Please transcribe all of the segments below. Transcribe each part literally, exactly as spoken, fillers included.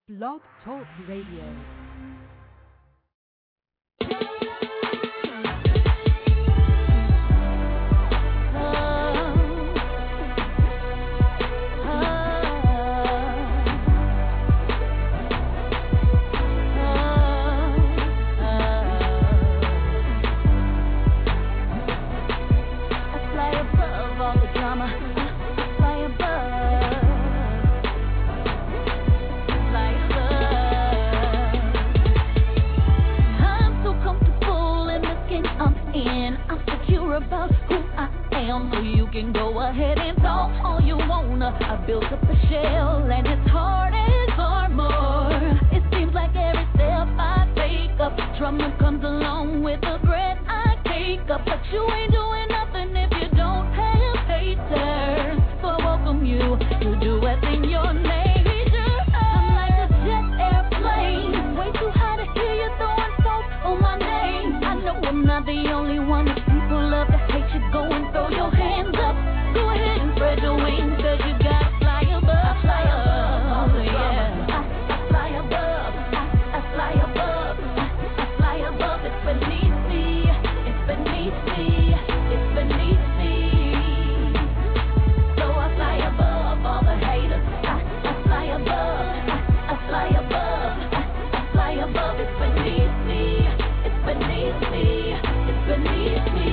Blog Talk Radio. About who I am, so you can go ahead and talk all you wanna. I built up a shell and it's hard as armor. It seems like every step I take up, trauma comes along with the bread I take up. But you ain't doing nothing if you don't have haters. So I welcome you to do what's in your nature. I'm like a jet airplane, way too high to hear you throwing salt on my name. I know I'm not the only one. Love to hate you, go and throw your hands up. Go ahead and spread your wings, cause you gotta fly above. I fly above, oh, yeah. I, I fly above, I, I fly above, I, I fly above. It's beneath me, it's beneath me, it's beneath me. So I fly above all the haters. I, I fly above, I, I fly above, I, I fly above. It's beneath me, it's beneath me, it's beneath me.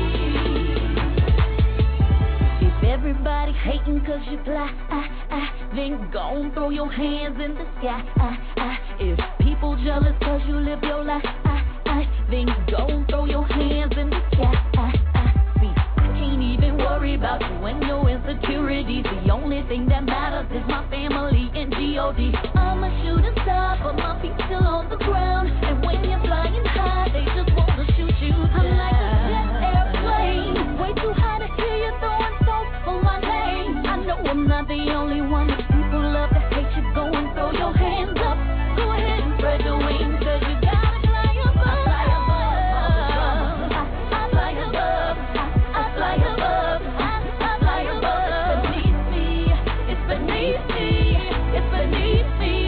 Everybody hating cause you fly, ah, ah, then go and throw your hands in the sky, ah, ah. If people jealous cause you live your life, ah, ah, then go and throw your hands in the sky, ah, ah. See, I can't even worry about you and your insecurities. The only thing that matters is my family and G O D I'm a shooting star, but my feet still on the ground. And when you're flying high, they just wanna shoot you down. I'm like a jet airplane, way too high to hear you throwing for my name. I know I'm not the only one. People love to hate you. Go and throw your hands up. Go ahead and spread your wings, cause you gotta fly above. I fly above. I, I fly above. I, I fly above. I, I fly above. It's beneath me. It's beneath me. It's beneath me.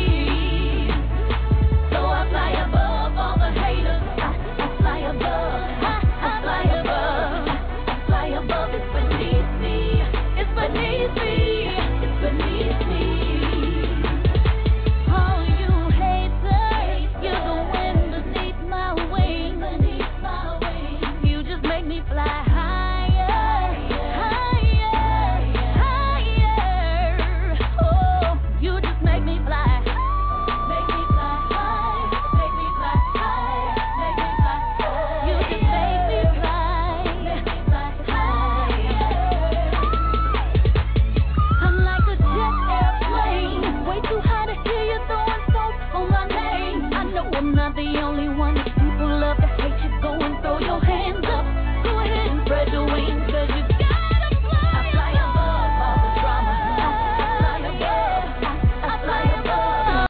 So I fly above all the haters. I, I fly above. I, I fly above. I, I fly above. It's beneath me. It's beneath me, it's beneath me. Oh, you haters, you're the wind beneath my wings, beneath my wings. You just make me fly higher, higher, higher. Oh, you just make me fly, make me fly high, make me fly high, make me fly high. You just make me fly, make me fly higher. I'm like a jet airplane, way too high to hear you throwing salt on my name. I know I'm not the only one. People love to hate you. Go and throw your hands up. Go ahead and spread your wings, cause you gotta fly. I fly above all the drama. I, I fly above. I, I fly above.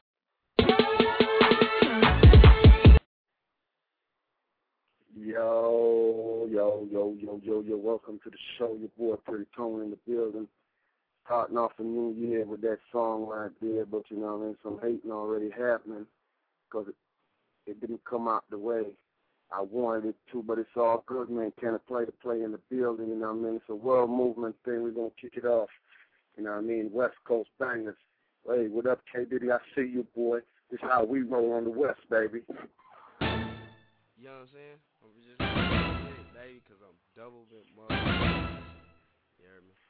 Yo, yo, yo, yo, yo, yo, welcome to the show. Your boy Pretty Tone in the building. Starting off the new year with that song right there, but you know what I mean, some hating already happening because it, it didn't come out the way I wanted it to, but it's all good, man. Can it play to play in the building, you know what I mean? It's a world movement thing. We're going to kick it off, you know what I mean? West Coast bangers. Hey, what up, K. Diddy? I see you, boy. This is how we roll on the West, baby. You know what I'm saying? I'm just saying, baby, because I'm double bit motherfucker. You heard me?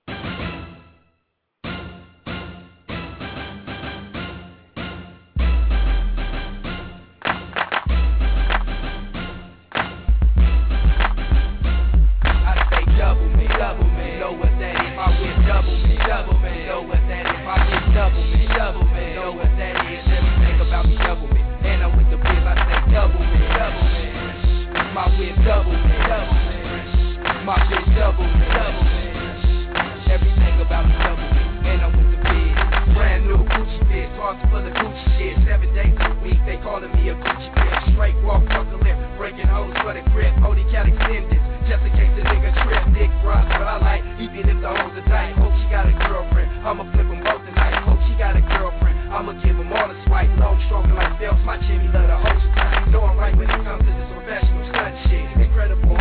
Double me, double me, know what that is. I win double me, double me, know what that is. I win double me, double me, know what that is. Everything about me double me, and I'm with the biz. I say double me, double me. My win double me, double me. My bitch double me, double me. Everything about me double me, and I'm with the biz. Brand new Gucci biz, parts full of Gucci shit. Seven days a week, they calling me a Gucci bitch. Straight walk, fuck the lip, breaking hoes for the grip. Holy cat extended. Just in case the nigga trip, dick rock, what I like, even if the hoes are tight. Hope she got a girlfriend, I'ma flip them both tonight. Hope she got a girlfriend, I'ma give them all a swipe. like long, stronger like Phelps. My Jimmy love the host time. Know I'm right when it comes to this professional stunt shit. Incredible.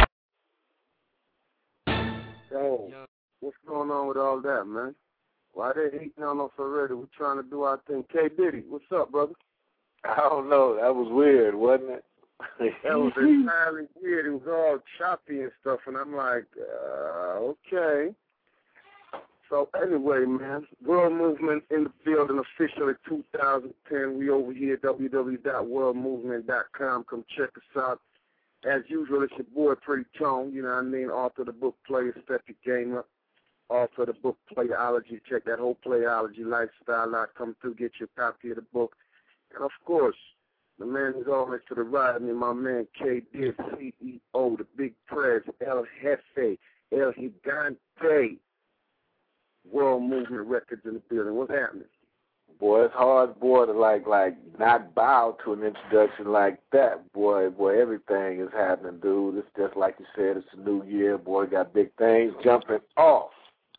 Yo, what's going on with all that, man? Why they hating on us already? We're trying to do our thing. K. Diddy, what's up, brother? I don't know. That was weird, wasn't it? That was entirely weird. It was all choppy and stuff, and I'm like, uh, okay. So anyway, man, World Movement in the building officially two thousand ten. We over here at w w w dot world movement dot com. Come check us out. As usual, it's your boy Pretty Tone, you know what I mean, author of the book Player Step Your Game Up, author of the book Playology. Check that whole Playology lifestyle out. Come through, get your copy of the book. And, of course, the man who's always to the right of me, my man K. Did, C E O, the Big Prez, El Jefe, El Gigante, World Movement Records in the building. What's happening? Boy, it's hard, boy, to like, like not bow to an introduction like that. Boy, boy, everything is happening, dude. It's just like you said, it's a new year. Boy, got big things jumping off.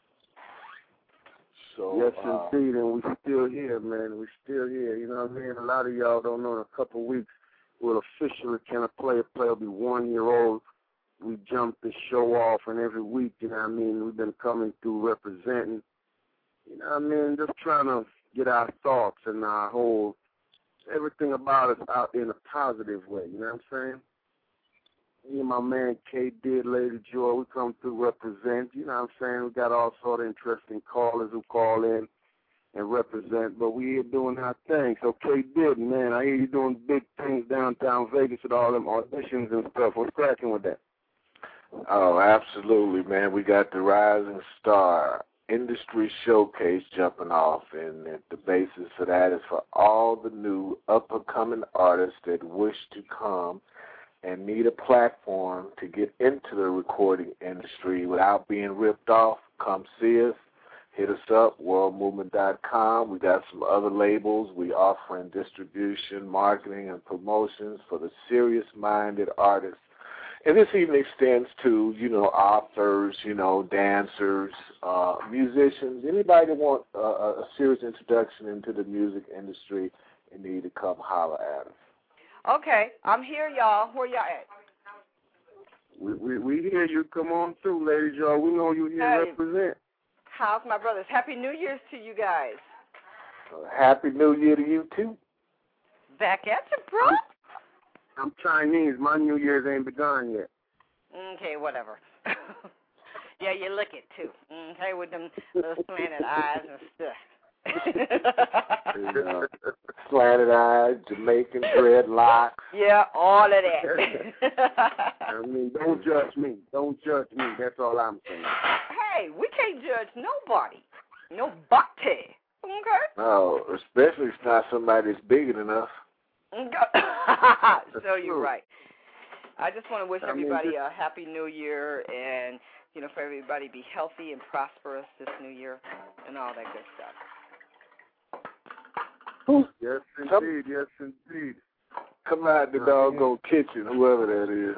So, yes, uh, indeed, and we still here, man. We still here. You know what I mean? A lot of y'all don't know. In a couple of weeks, we'll officially kind of play a play. Will be one year old. We jumped the show off, and every week, you know what I mean? We've been coming through representing. You know what I mean? Just trying to get our thoughts and our whole everything about us out in a positive way. You know what I'm saying? Me and my man K. Did, Lady Joy, we come through represent. You know what I'm saying? We got all sort of interesting callers who call in and represent, but we here doing our thing. So K. Did, man, I hear you doing big things downtown Vegas with all them auditions and stuff. What's cracking with that? Oh, absolutely, man. We got the Rising Star Industry Showcase jumping off, and the basis for that is for all the new up-and-coming artists that wish to come and need a platform to get into the recording industry without being ripped off. Come see us. Hit us up, world movement dot com. We got some other labels. We offering distribution, marketing, and promotions for the serious-minded artists. And this even extends to, you know, authors, you know, dancers, uh, musicians, anybody that want uh, a serious introduction into the music industry and need to come holler at us. Okay, I'm here, y'all. Where y'all at? We, we we hear you. Come on through, ladies, y'all. We know you here Hey. to represent. How's my brothers? Happy New Year's to you guys. Uh, Happy New Year to you, too. Back at you, bro. I'm Chinese. My New Year's ain't begun yet. Okay, whatever. Yeah, you look it, too. Okay, with them little slanted eyes and stuff. uh, slanted eyes, Jamaican dreadlocks. Yeah, all of that. I mean, don't judge me. Don't judge me. That's all I'm saying. Hey, we can't judge nobody. Nobody. Okay? No, especially if it's not somebody that's bigger than us. So you're right. I just want to wish I mean, everybody this- a happy new year, and, you know, for everybody to be healthy and prosperous this new year and all that good stuff. Yes, indeed. Yes, indeed. Come out the doggone kitchen, whoever that is.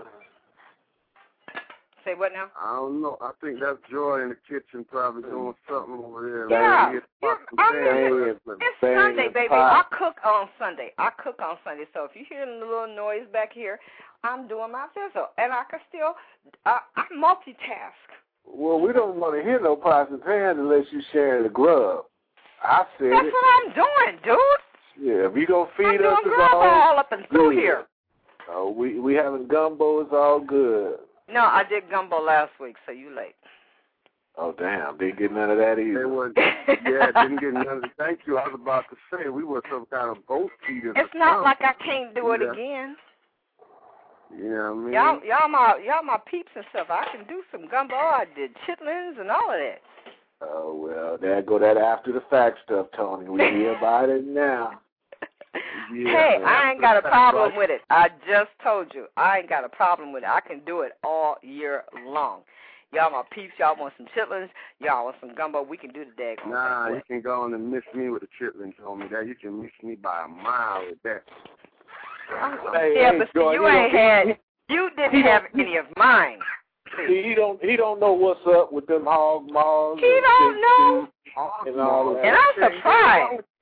Say what now? I don't know. I think that's Joy in the kitchen probably doing something over there. Yeah. Man. yeah I mean, it's, it's Sunday, baby. I cook on Sunday. I cook on Sunday. So if you hear a little noise back here, I'm doing my fizzle. And I can still, uh, I multitask. Well, we don't want to hear no pots and pans unless you share the grub. I said That's it. what I'm doing, dude. Yeah, if you going to feed I'm us, doing it's grub all all up and through good. here. Oh, we we having gumbo, it's all good. No, I did gumbo last week, so you late. Oh, damn. Didn't get none of that They either. was, yeah, didn't get none of the thank you. I was about to say we were some kind of ghost eaters. It's or not something. like I can't do it Yeah. again. You know what I mean? Y'all, y'all my, y'all my peeps and stuff. I can do some gumbo. I did chitlins and all of that. Oh, well, there go that after the fact stuff, Tony. We hear about it now. Yeah, Hey, man. I ain't got a That's problem right. with it. I just told you. I ain't got a problem with it. I can do it all year long. Y'all my peeps. Y'all want some chitlins. Y'all want some gumbo. We can do the daggone Nah, thing. you can go on and miss me with the chitlins on me. That you can miss me by a mile with that. Hey, Yeah, hey, but see, Joy, you he ain't don't- had, you didn't have any of mine. He, he don't he don't know what's up with them hog maws. He and don't big know. feet And all of that. And I'm surprised.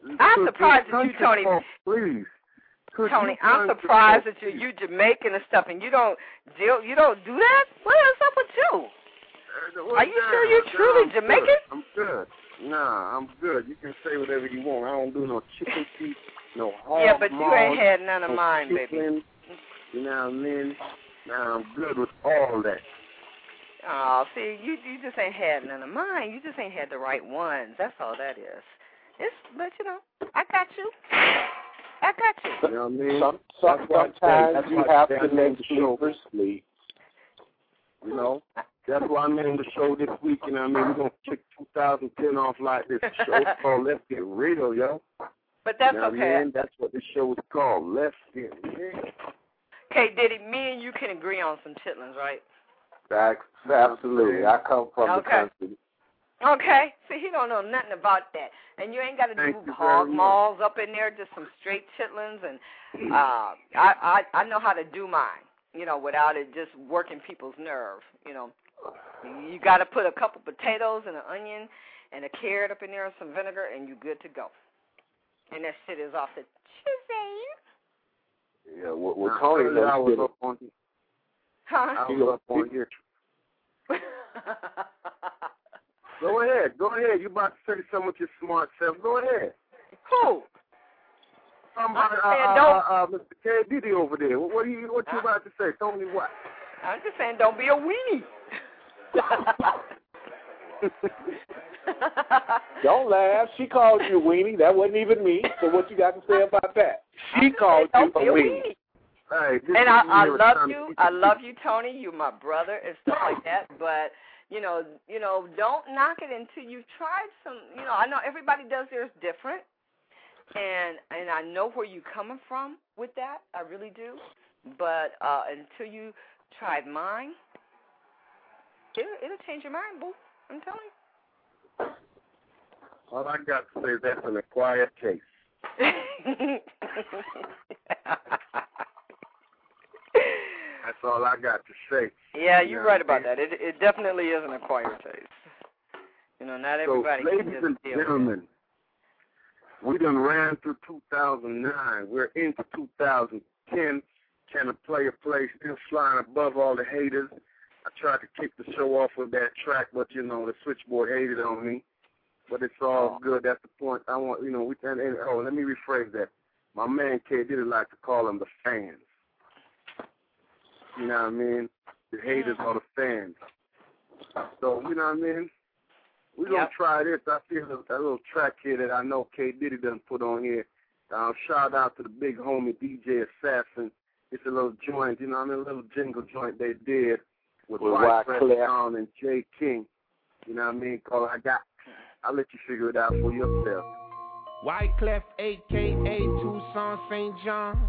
I'm surprised at you, Tony. Off, please. Could Tony, I'm surprised that you're you Jamaican and stuff, and you don't deal, you don't do that. What is up with you? Uh, Are you down, sure you're truly I'm Jamaican? Good. I'm good. Nah, I'm good. You can say whatever you want. I don't do no chicken feet, no hog Yeah, but you maws, ain't had none of no mine, chicken, baby. You know what I mean? Now I'm good with all that. Oh, see, you you just ain't had none of mine. You just ain't had the right ones. That's all that is. It's, but you know, I got you. I got you. You know what I mean? Some, some, sometimes you have to make sleepers sleep. You know, that's why I named the show this week. You know what I mean? We're going to kick two thousand ten off like this show. It's called Let's Get Real, yo. But that's you know okay. I mean? That's what this show is called. Let's Get Real. Okay, Diddy, me and you can agree on some chitlins, right? Absolutely. I come from okay. the country. Okay. See, he don't know nothing about that. And you ain't got to do hog maws up in there, just some straight chitlins. And uh, I, I I know how to do mine, you know, without it just working people's nerve, you know. You got to put a couple potatoes and an onion and a carrot up in there and some vinegar, and you good to go. And that shit is off the chisel. Yeah, well, well Tony knows I was up on Huh? I was up on here. Go ahead. Go ahead. You about to say something with your smart self. Go ahead. Who? Somebody, uh, saying, uh, don't, uh, uh, Mister K. Diddy over there. What, what are you What you uh, about to say? Tony what? I'm just saying don't be a weenie. Don't laugh. She called you a weenie. That wasn't even me. So what you got to say about that? She called you a weenie. Hey, and I, I love you. I love you, Tony. You're my brother and stuff like that. But you know, you know, don't knock it until you've tried some. You know, I know everybody does theirs different, and and I know where you're coming from with that. I really do. But uh, until you tried mine, it'll, it'll change your mind, boo. I'm telling you. All I got to say is that's an acquired taste. That's all I got to say. Yeah, you're you know right about that. It it definitely is an acquired taste. You know, not everybody so, can ladies just and deal gentlemen, we done ran through two thousand nine. We're into two thousand ten. Can a player play still flying above all the haters? I tried to kick the show off with that track, but, you know, the switchboard hated on me. But it's all good. That's the point. I want, you know, we and, and oh, let me rephrase that. My man K did like to call them the fans. You know what I mean? The haters are the fans. So, you know what I mean? We're going to yep. try this. I see a little, a little track here that I know K Diddy done put on here. Uh, shout out to the big homie D J Assassin. It's a little joint, you know what I mean? A little jingle joint they did with Wyclef Jean and Jay King. You know what I mean? Call I got. I'll let you figure it out for yourself. Wyclef, a k a. Tucson Saint John,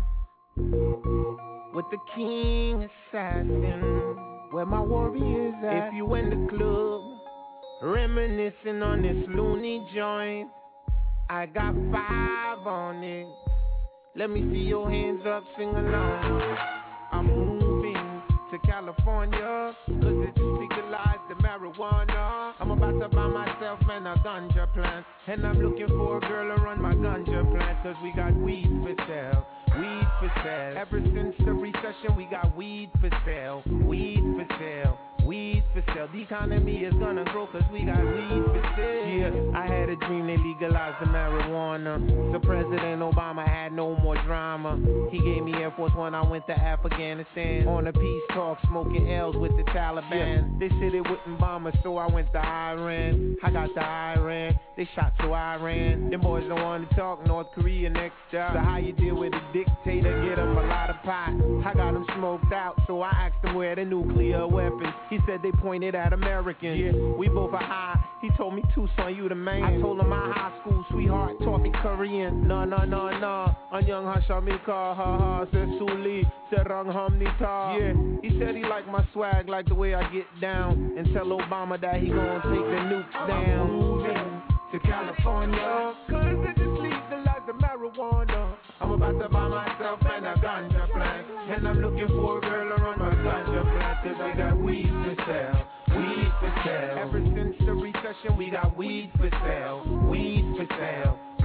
with the king assassin, where my warriors at. If you in the club, reminiscing on this loony joint, I got five on it. Let me see your hands up, sing along. I'm moving to California, cause it just legalized the marijuana. I'm about to buy myself man a ganja plant, and I'm looking for a girl to run my ganja plant, cause we got weed for sale, weed for sale. Ever since the recession, we got weed for sale, weed for sale, weed for sale. The economy is gonna grow cause we got weed for sale. Yeah, I had a dream they legalized the marijuana, so President Obama had no more drama. He gave me Air Force One, I went to Afghanistan on a peace talk, smoking L's with the Taliban. Yeah. They said it wouldn't bomb us, so I went to Iran. I got to Iran, they shot to Iran. Them boys don't want to talk, North Korea next job. So how you deal with a dictator, get him a lot of pot. I got him smoked out, so I asked him where the nuclear weapons. He said they pointed at Americans. Yeah, we both are high. He told me, Tucson, you the man. I told him my high school sweetheart taught me Korean. No, no, no, no. Anyang hashamika, ha ha, said Suli, said rang hamnita. Yeah, he said he liked my swag, like the way I get down, and tell Obama that he gonna take the nukes down. I'm moving to California, cause it just legalized the marijuana. I'm about to buy myself and a ganja plant, and I'm looking for a girl to run my ganja plant, cause we got weed for sale, weed for sale. Ever since the recession, we got weed for sale, weed for sale,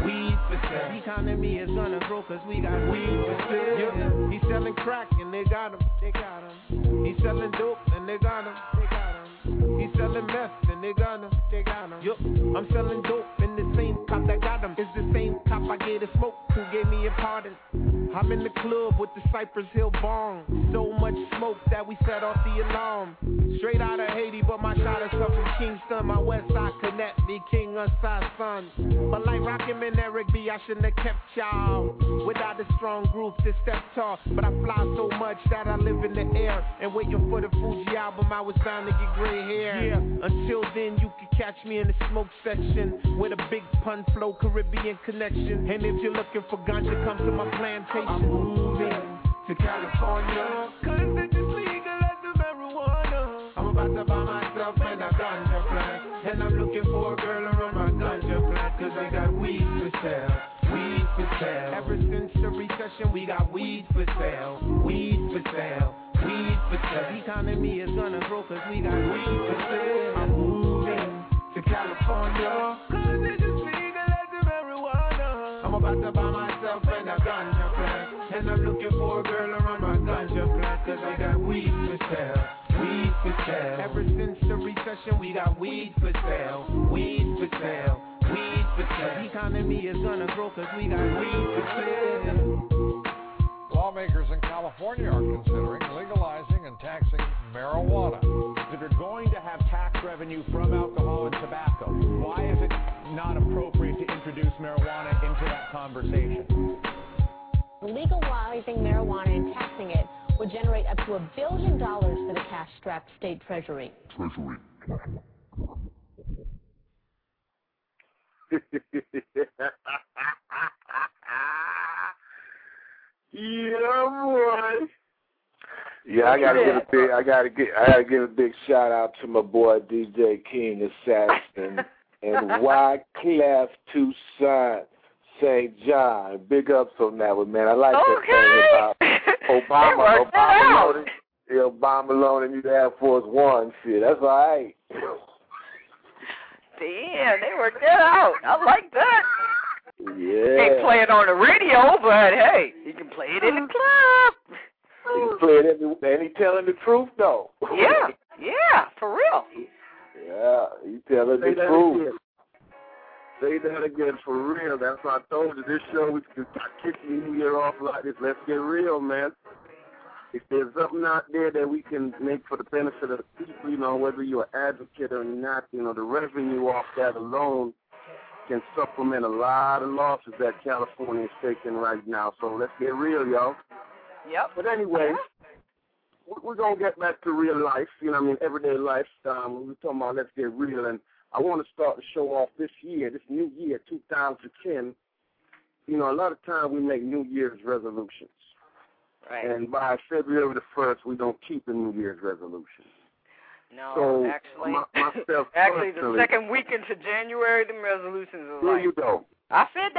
weed for sale. The economy is gonna grow cause we got weed for sale. Yeah. He's selling crack and they got him, they got him. He's selling dope and they got him, they got him. He's selling meth and they got him, they got him. Yup, I'm selling dope and the same cop that got him is the same cop I gave the smoke who gave me a pardon. I'm in the club with the Cypress Hill bong. So much smoke that we set off the alarm. Straight out of Haiti, but my shot is up from Kingston. My west side connect me, King of Side Son. But like Rakim and Eric B, I shouldn't have kept y'all. Without a strong group to step tall. But I fly so much that I live in the air. And waiting for the Fuji album, I was bound to get gray hair. Yeah, until then you can catch me in the smoke section with a big pun flow, Caribbean connection. And if you're looking for ganja, come to my plantation. I'm moving to California, cause they just legalize the marijuana. I'm about to buy myself and a ganja plant. And I'm looking for a girl around my ganja plant. Cause we got weed for sale, weed for sale. Ever since the recession, we got weed for sale, weed for sale, weed for sale. The economy is gonna grow cause we got weed for sale. I'm moving to California, cause they just legalize the marijuana. I'm about to buy myself and a ganja plant. And I'm looking for a girl around my ganja plant. Cause I got weed for sale, weed for sale. Ever since the recession, we got weed for sale, weed for sale, weed for sale. The economy is gonna grow cause we got weed for sale. Lawmakers in California are considering legalizing and taxing marijuana. If you're going to have tax revenue from alcohol and tobacco, why is it not appropriate to introduce marijuana into that conversation? Legalizing marijuana and taxing it would generate up to a billion dollars for the cash-strapped state treasury. Treasury. Yeah, boy. Yeah, I gotta give a big, I gotta get, I gotta give a big shout out to my boy D J King Assassin and Wyclef Toussaint Saint John. Big ups on that one, man. I like okay. that thing about Obama, Obama loaded, yeah, Obama loaded you to Air Force One. Shit, that's all right. Damn, they worked that out. I like that. Yeah. Can't play it on the radio, but hey, you can play it in the club. You can play it in the, and he telling the truth, though. Yeah, yeah, for real. Yeah, he telling Say the that truth. Again. Say that again, for real. That's why I told you this show, we can kick the new year off like this. Let's get real, man. If there's something out there that we can make for the benefit of the people, you know, whether you're an advocate or not, you know, the revenue off that alone can supplement a lot of losses that California is taking right now. So let's get real, y'all. Yep. But anyway, we're going to get back to real life, you know what I mean, everyday life. Um, we're talking about let's get real. And I want to start the show off this year, this new year, two thousand ten. You know, a lot of time we make New Year's resolutions. Right. And by February the first, we don't keep a New Year's resolution. No, so actually, my, myself actually, the second week into January, them resolutions are there like, you go. I said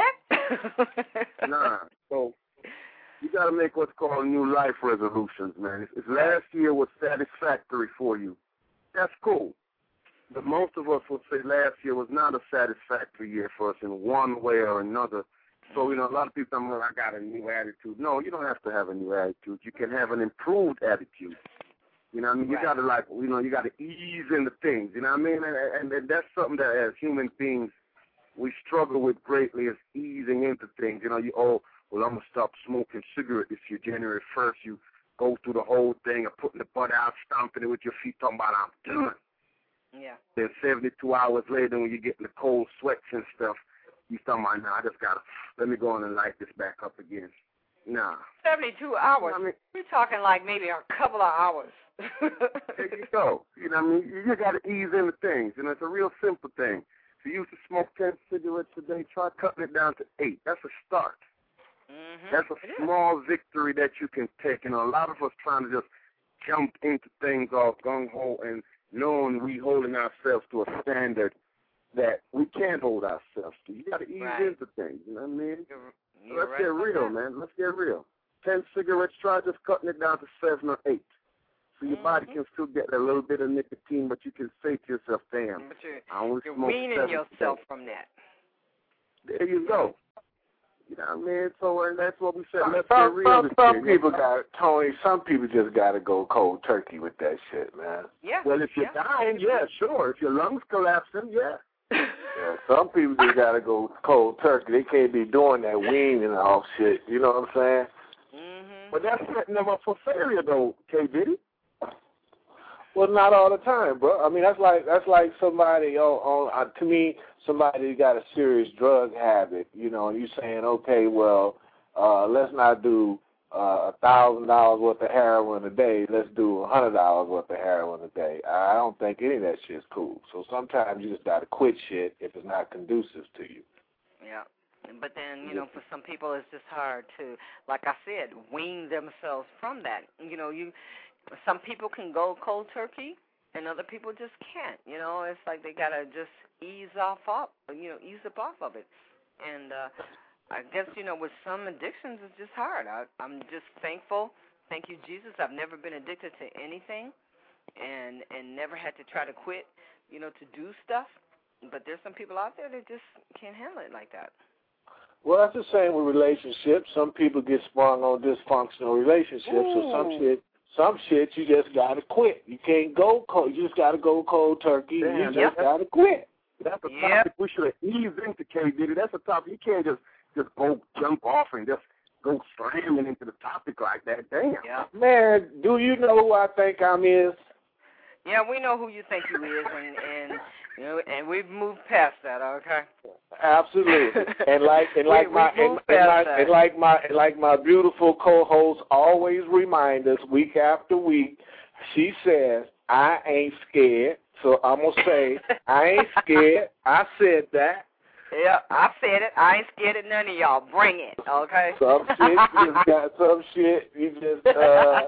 that? Nah. So you got to make what's called new life resolutions, man. If, if last year was satisfactory for you, that's cool. But most of us would say last year was not a satisfactory year for us in one way or another. So, you know, a lot of people say, well, I got a new attitude. No, you don't have to have a new attitude. You can have an improved attitude. You know what I mean? You right. got to, like, you know, you got to ease into things. You know what I mean? And, and, and that's something that as human beings we struggle with greatly is easing into things. You know, you, oh, well, I'm going to stop smoking cigarette this year, January first. You go through the whole thing of putting the butt out, stomping it with your feet, talking about I'm done. Yeah. Then seventy-two hours later when you get in the cold sweats and stuff, you talking about, nah, I just got to, let me go on and light this back up again. Nah. seventy-two hours? I mean, we're talking like maybe a couple of hours. There you go. You know what I mean? You just got to ease into things. You know, it's a real simple thing. If you used to smoke ten cigarettes a day, try cutting it down to eight. That's a start. Mm-hmm. That's a small victory that you can take. You know, a lot of us trying to just jump into things all gung-ho and knowing we holding ourselves to a standard that we can't hold ourselves to. You got to ease right. into things. You know what I mean? You're, you're you're Let's right get real, that. man. Let's get real. Ten cigarettes, try just cutting it down to seven or eight. So your mm-hmm. body can still get a little bit of nicotine, but you can say to yourself, damn, but you're, I only you're smoke weaning seven yourself today. from that. There you go. You know what I mean? So and that's what we said. Let's some, be some, real. some people got Tony. Some people just got to go cold turkey with that shit, man. Yeah. Well, if you're yeah. dying, yeah, sure. If your lungs collapsing, yeah. Yeah, some people just got to go cold turkey. They can't be doing that weaning off shit. You know what I'm saying? Mm-hmm. But that's setting them up for failure, though, K. Diddy. Well, not all the time, bro. I mean, that's like that's like somebody on, on uh, to me, somebody got a serious drug habit. You know, and you saying, okay, well, uh, let's not do a thousand dollars worth of heroin a day. Let's do a hundred dollars worth of heroin a day. I don't think any of that shit's cool. So sometimes you just got to quit shit if it's not conducive to you. Yeah. But then, you know, for some people it's just hard to, like I said, wean themselves from that. You know, you. Some people can go cold turkey, and other people just can't. You know, it's like they gotta just ease off, off, you know, ease up off of it. And uh, I guess you know, with some addictions, it's just hard. I, I'm just thankful. Thank you, Jesus. I've never been addicted to anything, and and never had to try to quit. You know, to do stuff. But there's some people out there that just can't handle it like that. Well, that's the same with relationships. Some people get sprung on dysfunctional relationships, Ooh. so some shit. Some shit you just gotta quit. You can't go cold. You just gotta go cold turkey. Damn, you just yep. gotta quit. That's a Yep. topic we should have eased into, K. Diddy. That's a topic you can't just just go jump off and just go slamming into the topic like that. Damn. Yeah. Man, do you know who I think I'm is? Yeah, we know who you think you is, and and you know, and we've moved past that. Okay. Absolutely. And like and like we, my we and, and, my, and like my and like my beautiful co-host always remind us week after week, she says, I ain't scared. So I'm gonna say, I ain't scared. I said that. Yeah, I said it. I ain't scared of none of y'all. Bring it, okay? Some shit you just got some shit you just uh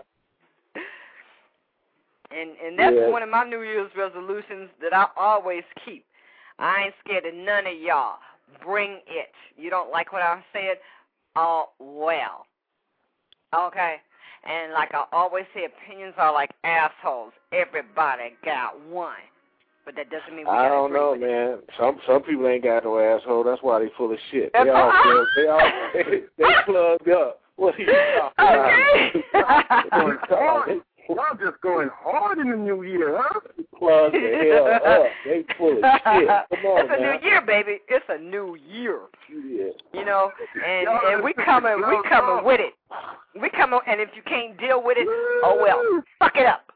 And and that's yeah. one of my New Year's resolutions that I always keep. I ain't scared of none of y'all. Bring it. You don't like what I said? Oh, well. Okay? And like I always say, opinions are like assholes. Everybody got one. But that doesn't mean we I gotta don't agree know, with man. it. Some some people ain't got no asshole. That's why they full of shit. That's They all right. plugged, they all they, they plugged up. What are you talking Okay. about? Y'all just going hard in the new year, huh? Plug the hell up. They full of shit. Come on, It's a man. new year, baby. It's a new year. Yeah. You know, and Y'all and we just coming, we plugged coming up. with it. We coming, and if you can't deal with it, oh well, fuck it up.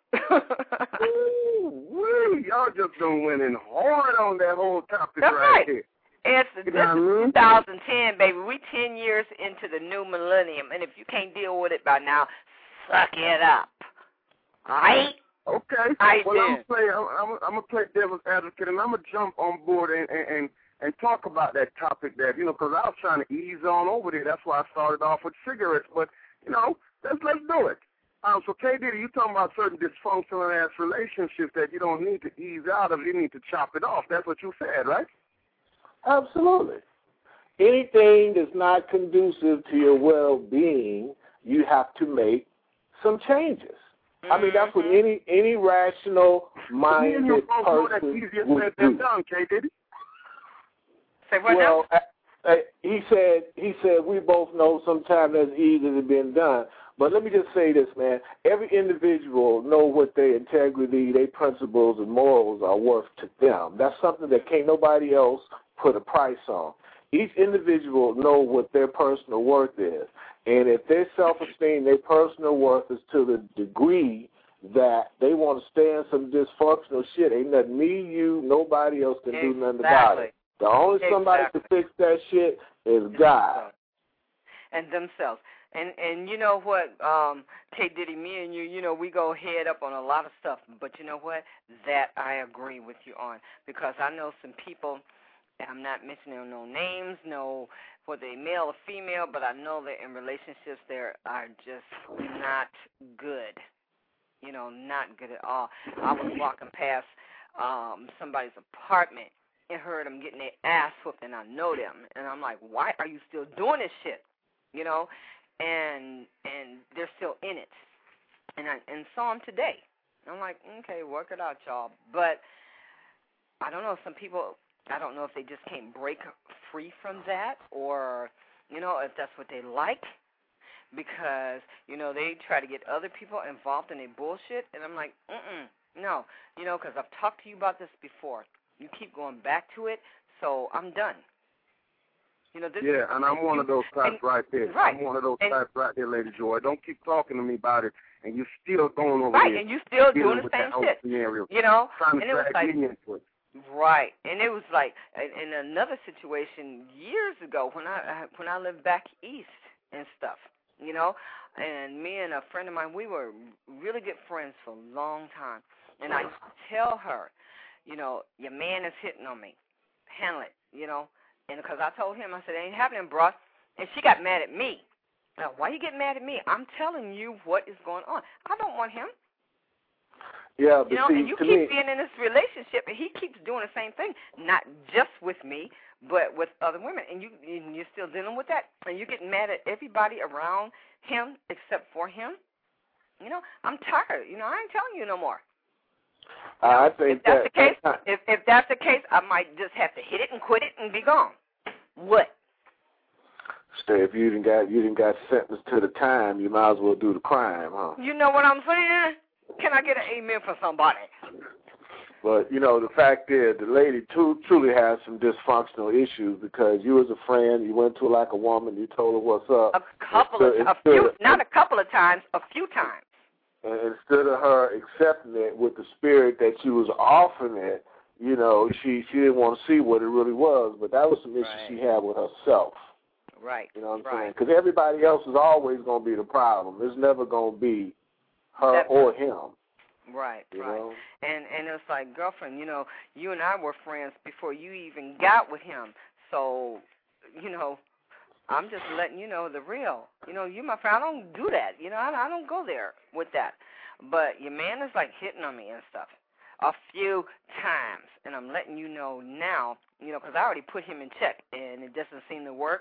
Ooh, y'all just done went in hard on that whole topic That's right right. here. It's You this know what I mean? is twenty ten, baby. We ten years into the new millennium, and if you can't deal with it by now, suck it up. All right? Okay. I well, I'm did. play. I'm, I'm, I'm gonna play devil's advocate, and I'm gonna jump on board and and and, and talk about that topic that you know, because I was trying to ease on over there. That's why I started off with cigarettes. But you know, let's let's do it. Um, so K. Diddy, you talking about certain dysfunctional ass relationships that you don't need to ease out of. You need to chop it off. That's what you said, right? Absolutely. Anything that's not conducive to your well-being, you have to make some changes. I mean, that's what any any rational minded you both know that's person easier would said do. than done, K. Diddy. Say what Well, now? uh, uh, he said he said we both know sometimes that's easier been done. But let me just say this, man. Every individual know what their integrity, their principles, and morals are worth to them. That's something that can't nobody else put a price on. Each individual know what their personal worth is. And if their self-esteem, their personal worth is to the degree that they want to stay in some dysfunctional shit, ain't nothing me, you, nobody else can Exactly. do nothing about it. The only somebody Exactly. to fix that shit is God. And themselves. And and you know what, um, K. Diddy, me and you, you know, we go head up on a lot of stuff. But you know what? That I agree with you on. Because I know some people, and I'm not mentioning no names, no whether they male or female, but I know that in relationships they are just not good. You know, not good at all. I was walking past um, somebody's apartment and heard them getting their ass whooped, and I know them. And I'm like, why are you still doing this shit? You know? And and they're still in it. And I and saw them today. And I'm like, okay, work it out, y'all. But I don't know, some people I don't know if they just can't break free from that, or, you know, if that's what they like. Because, you know, they try to get other people involved in their bullshit, and I'm like, mm-mm, no. You know, because I've talked to you about this before. You keep going back to it, so I'm done. You know, this yeah, and I'm one of those types and, right there. Right. I'm one of those and, types right there, Lady Joy. Don't keep talking to me about it, and you're still going over right, there. Right, and you're still doing the same shit. Scenario, you know, trying to and it was like, me into it. Right, and it was like in another situation years ago when I when I lived back east and stuff, you know, and me and a friend of mine, we were really good friends for a long time, and I used to tell her, you know, your man is hitting on me, handle it, you know, and because I told him, I said, it ain't happening, bro, and she got mad at me. Now, why you get mad at me? I'm telling you what is going on. I don't want him. Yeah, but you know, see, and you to keep me, being in this relationship, and he keeps doing the same thing, not just with me, but with other women, and, you, and you're still dealing with that, and you're getting mad at everybody around him except for him. You know, I'm tired. You know, I ain't telling you no more. You know, I think if that's that, the case, that's not, if if that's the case, I might just have to hit it and quit it and be gone. What? Stay, if you didn't got you didn't got sentenced to the time, you might as well do the crime, huh? You know what I'm saying? Can I get an amen from somebody? But, you know, the fact is, the lady too, truly has some dysfunctional issues because you as a friend, you went to her like a woman, you told her what's up. A couple of a few, not a couple of times, a few times. And instead of her accepting it with the spirit that she was offering it, you know, she, she didn't want to see what it really was. But that was some issues right. she had with herself. Right. You know what I'm right. saying? Because everybody else is always going to be the problem. It's never going to be her that, or him. Right, you right. Know? And and it's like, girlfriend, you know, you and I were friends before you even got with him. So, you know, I'm just letting you know the real. You know, you my friend, I don't do that. You know, I, I don't go there with that. But your man is like hitting on me and stuff a few times. And I'm letting you know now, you know, because I already put him in check and it doesn't seem to work.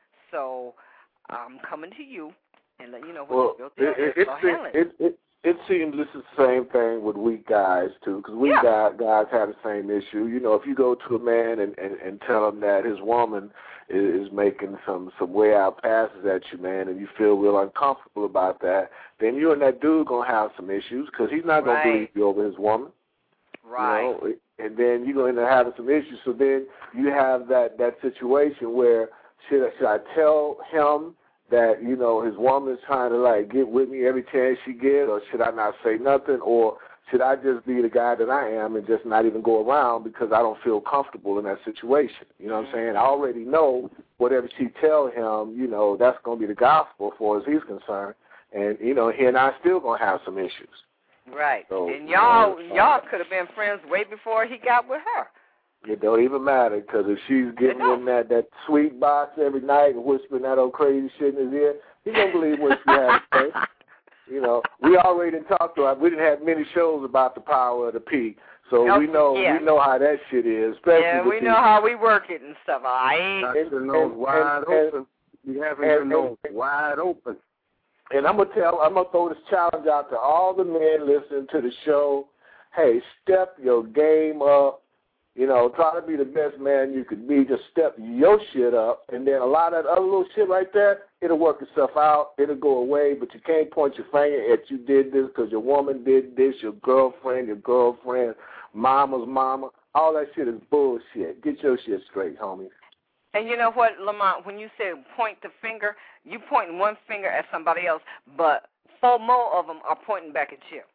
So I'm coming to you and letting you know what well, the real deal it, is. It, so it, handle it. It, it, It seems this is the same thing with weak guys, too, because weak yeah. guys, guys have the same issue. You know, if you go to a man and, and, and tell him that his woman is, is making some, some way-out passes at you, man, and you feel real uncomfortable about that, then you and that dude going to have some issues because he's not going right. to believe you over his woman. Right. You know? And then you're going to end up having some issues. So then you have that, that situation where should I, should I tell him that, you know, his woman is trying to, like, get with me every chance she gets, or should I not say nothing, or should I just be the guy that I am and just not even go around because I don't feel comfortable in that situation? You know what I'm saying? I already know whatever she tell him, you know, that's going to be the gospel as far as he's concerned, and, you know, he and I still going to have some issues. Right. So, and y'all, you know, y'all could have been friends way before he got with her. It don't even matter, because if she's giving him that, that sweet box every night and whispering that old crazy shit in his ear, he don't believe what she has to say. You know, we already talked to her. We didn't have many shows about the power of the P, so nope. we know yeah. we know how that shit is. Especially yeah, with we the, know how we work it and stuff. I got your nose wide and, open. You having your nose wide open. And I'm gonna tell, I'm gonna throw this challenge out to all the men listening to the show. Hey, step your game up. You know, try to be the best man you could be. Just step your shit up, and then a lot of that other little shit right there, it'll work itself out. It'll go away, but you can't point your finger at you did this because your woman did this, your girlfriend, your girlfriend, mama's mama. All that shit is bullshit. Get your shit straight, homie. And you know what, Lamont, when you say point the finger, you pointing one finger at somebody else, but four more of them are pointing back at you.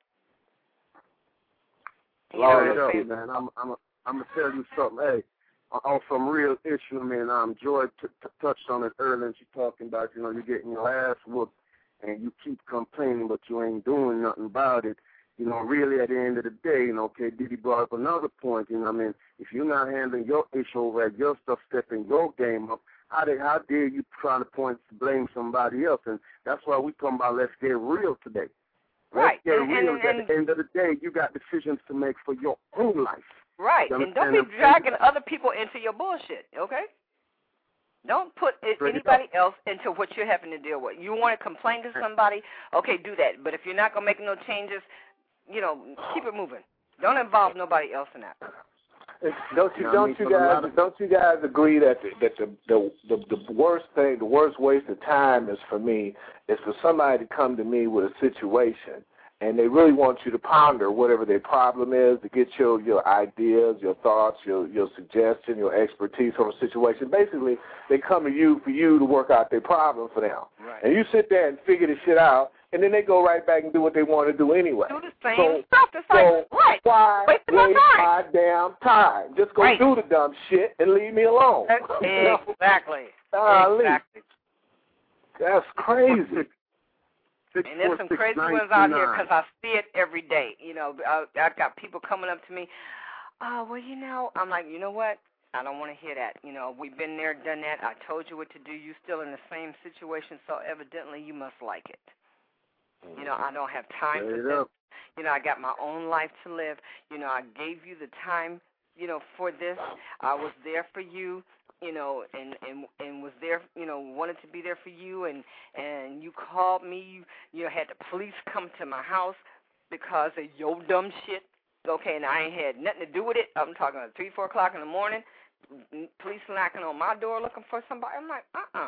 You know Lord, what I'm saying? Man, I'm, I'm, a, I'm gonna tell you something. Hey, on some real issue, man. Um, Joy t- t- touched on it earlier, and she talking about, you know, you're getting your ass whooped, and you keep complaining, but you ain't doing nothing about it. You know, really, at the end of the day, you know, okay, Diddy brought up another point. You know, I mean, if you're not handling your issue over at your stuff, stepping your game up, how did, how dare you trying to point to blame somebody else? And that's why we come about let's get real today. Right. Let's get and, real. and, and, at the end of the day, you got decisions to make for your own life. Right. And don't be dragging other people into your bullshit, okay? Don't put anybody else into what you're having to deal with. You want to complain to somebody, okay, do that. But if you're not going to make no changes, you know, keep it moving. Don't involve nobody else in that. don't you don't you guys don't you guys agree that the, that the, the the the worst thing, the worst waste of time is for me is for somebody to come to me with a situation and they really want you to ponder whatever their problem is, to get your your ideas, your thoughts, your your suggestion, your expertise on a situation. Basically, they come to you for you to work out their problem for them, right. and you sit there and figure the shit out. And then they go right back and do what they want to do anyway. Do the same so, stuff. It's so like, what? Why waste my, my damn time? Just go right. do the dumb shit and leave me alone. Exactly. Golly. Exactly. That's crazy. Six, and there's four, some six, crazy nine, ones two, out nine. here because I see it every day. You know, I, I've got people coming up to me, oh, well, you know, I'm like, you know what? I don't want to hear that. You know, we've been there, done that. I told you what to do. You're still in the same situation, so evidently you must like it. You know, I don't have time for this. You know, I got my own life to live. You know, I gave you the time, you know, for this. I was there for you, you know, and, and, and was there, you know, wanted to be there for you, and, and you called me. You, you know, had the police come to my house because of your dumb shit. Okay, and I ain't had nothing to do with it. I'm talking about three, four o'clock in the morning, police knocking on my door looking for somebody. I'm like, uh-uh.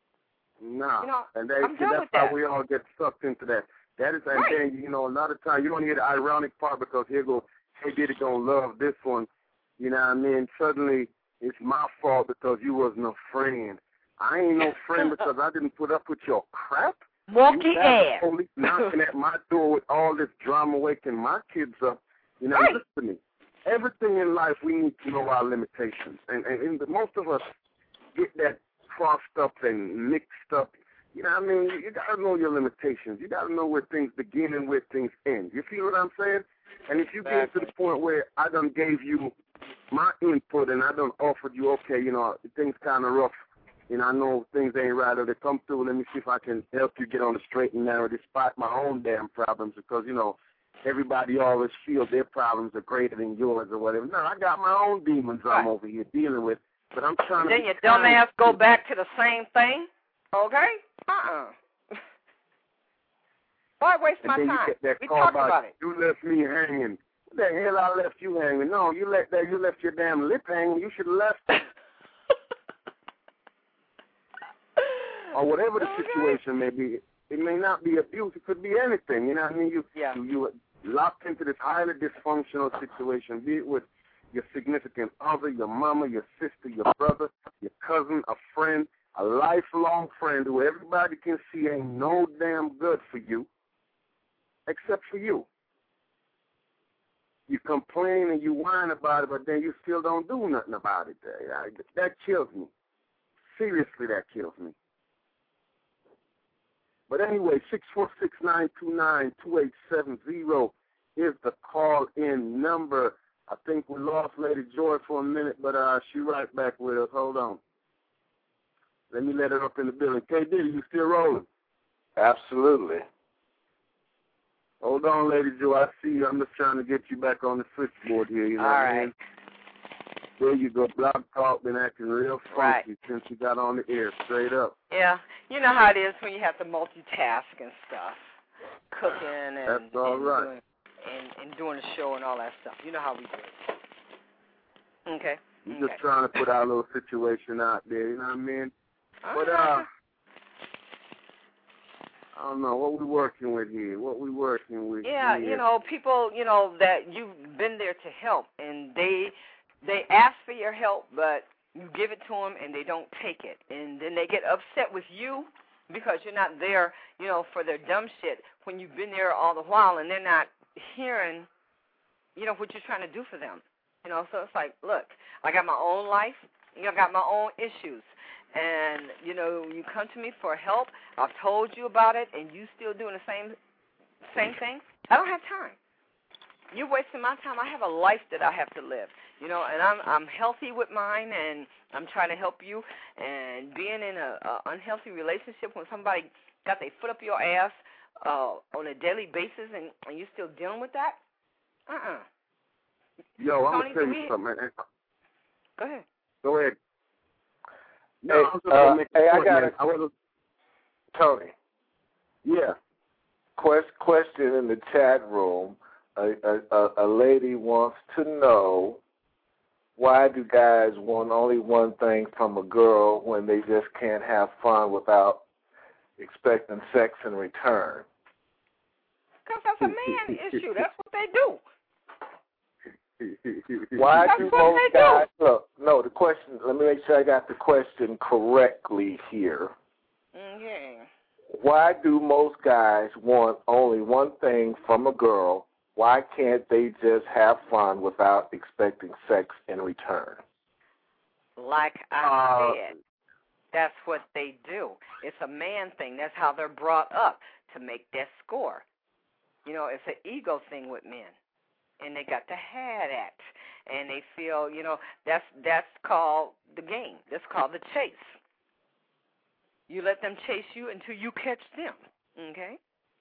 Nah, you know, and they, I'm see, done that's with how that. we all get sucked into that. That is, and right. then, you know, a lot of times you don't hear the ironic part because here go, hey, Diddy gonna love this one. You know what I mean? Suddenly, it's my fault because you wasn't a friend. I ain't no friend because I didn't put up with your crap. Monkey you ass. The police knocking at my door with all this drama, waking my kids up. You know, right. listen to me. Everything in life, we need to know our limitations. And, and, and the, most of us get that crossed up and mixed up. You know what I mean? You got to know your limitations. You got to know where things begin and where things end. You feel what I'm saying? And if you get to the point where I done gave you my input and I done offered you, okay, you know, things kind of rough, you know, I know things ain't right, or they come through, let me see if I can help you get on the straight and narrow despite my own damn problems because, you know, everybody always feels their problems are greater than yours or whatever. No, I got my own demons right. I'm over here dealing with, but I'm trying and to... Then your dumb ass go back to the same thing? Okay? Uh-uh. Why waste and my then time? You get that we call talked about, about it. You left me hanging. What the hell I left you hanging? No, you let that. You left your damn lip hanging. You should have left it. Or whatever the okay. situation may be. It may not be abuse. It could be anything. You know what I mean? You, yeah. you, you locked into this highly dysfunctional situation, be it with your significant other, your mama, your sister, your brother, your cousin, a friend, a lifelong friend who everybody can see ain't no damn good for you except for you. You complain and you whine about it, but then you still don't do nothing about it. That kills me. Seriously, that kills me. But anyway, six four six, nine two nine, two eight seven zero is the call-in number. I think we lost Lady Joy for a minute, but uh, she right back with us. Hold on. Let me let her up in the building. K D, you still rolling? Absolutely. Hold on, Lady Joy. I see you. I'm just trying to get you back on the switchboard here. You know All what right. I mean? There you go. Blog Talk been acting real funky right. since you got on the air, straight up. Yeah. You know how it is when you have to multitask and stuff. Cooking and, That's all and, right. doing, and, and doing the show and all that stuff. You know how we do it. Okay. We're okay. just trying to put our little situation out there, you know what I mean? All but, right. uh, I don't know, what we working with here? What we working with Yeah, here? you know, people, you know, that you've been there to help, and they they ask for your help, but you give it to them, and they don't take it. And then they get upset with you because you're not there, you know, for their dumb shit when you've been there all the while, and they're not hearing, you know, what you're trying to do for them. You know, so it's like, look, I got my own life. You know, I got my own issues. And, you know, you come to me for help. I've told you about it, and you still doing the same same thing. I don't have time. You're wasting my time. I have a life that I have to live, you know, and I'm I'm healthy with mine, and I'm trying to help you. And being in a, a unhealthy relationship when somebody got their foot up your ass uh, on a daily basis, and, and you're still dealing with that, uh-uh. Yo, I'm Tony, going to tell you we... something, man. Go ahead. Go ahead. No, hey, I was just uh, gonna make a hey, point, I got man. it. I was Tony. Yeah. Quest, question in the chat room. A, a, a lady wants to know why do guys want only one thing from a girl when they just can't have fun without expecting sex in return? Because that's a man issue. That's what they do. Why that's do what most they guys do. look? No, the question. Let me make sure I got the question correctly here. Okay. Why do most guys want only one thing from a girl? Why can't they just have fun without expecting sex in return? Like I said, that's what they do. It's a man thing. That's how they're brought up, to make that score. You know, it's an ego thing with men. And they got to have that. And they feel, you know, that's that's called the game. That's called the chase. You let them chase you until you catch them. Okay?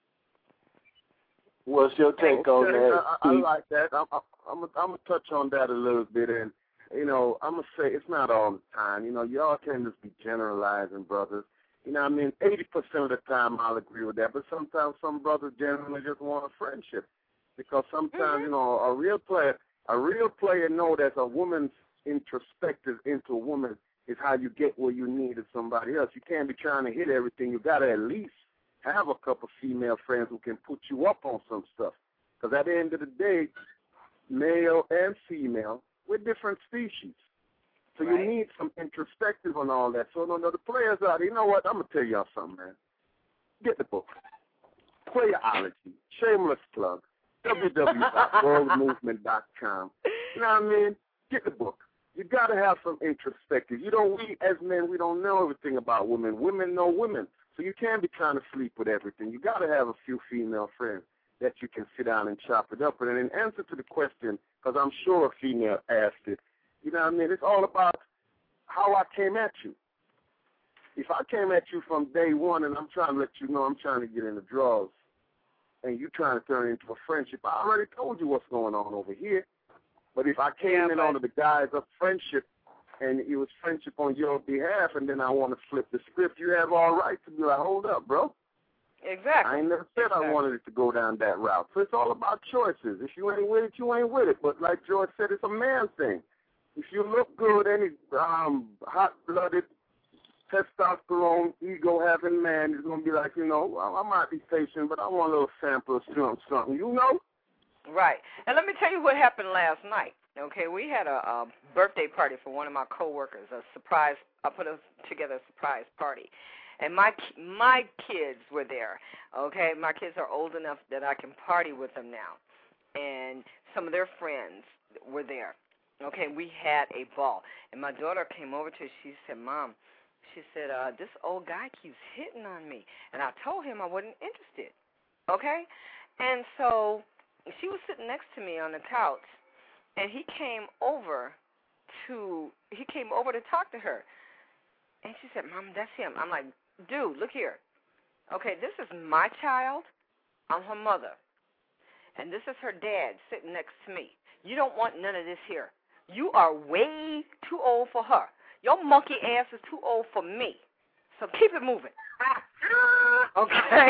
What's your take okay, on that? I, I like that. I'm, I'm, I'm going to touch on that a little bit. And, you know, I'm going to say it's not all the time. You know, y'all can't just be generalizing, brothers. You know what I mean? eighty percent of the time I'll agree with that. But sometimes some brothers genuinely just want a friendship. Because sometimes, mm-hmm. you know, a real player, a real player know that a woman's introspective into a woman is how you get where you need to somebody else. You can't be trying to hit everything. You got to at least have a couple female friends who can put you up on some stuff. Because at the end of the day, male and female, we're different species. So right. you need some introspective on all that. So no, no, the players out there, you know what? I'm going to tell y'all something, man. Get the book. Playerology. Shameless plug. w w w dot world movement dot com. You know what I mean? Get the book. You got to have some introspective. You don't, we as men, we don't know everything about women. Women know women. So you can't be trying to sleep with everything. You got to have a few female friends that you can sit down and chop it up. And in answer to the question, because I'm sure a female asked it, you know what I mean? It's all about how I came at you. If I came at you from day one and I'm trying to let you know I'm trying to get in the draws, and you trying to turn it into a friendship, I already told you what's going on over here. But if I came yeah, in under the guise of friendship, and it was friendship on your behalf, and then I want to flip the script, you have all right to be like, hold up, bro. Exactly. I ain't never said exactly. I wanted it to go down that route. So it's all about choices. If you ain't with it, you ain't with it. But like George said, it's a man thing. If you look good, any um, hot-blooded, testosterone, ego-having man is going to be like, you know, I, I might be patient, but I want a little sample of something, something, you know? Right. And let me tell you what happened last night. Okay, we had a, a birthday party for one of my coworkers, a surprise. I put a, together a surprise party. And my my kids were there, okay? My kids are old enough that I can party with them now. And some of their friends were there. Okay, we had a ball. And my daughter came over to us. She said, Mom, she said, uh, this old guy keeps hitting on me. And I told him I wasn't interested, okay? And so she was sitting next to me on the couch, and he came over to he came over to talk to her. And she said, Mom, that's him. I'm like, dude, look here. Okay, this is my child. I'm her mother. And this is her dad sitting next to me. You don't want none of this here. You are way too old for her. Your monkey ass is too old for me. So keep it moving. Okay?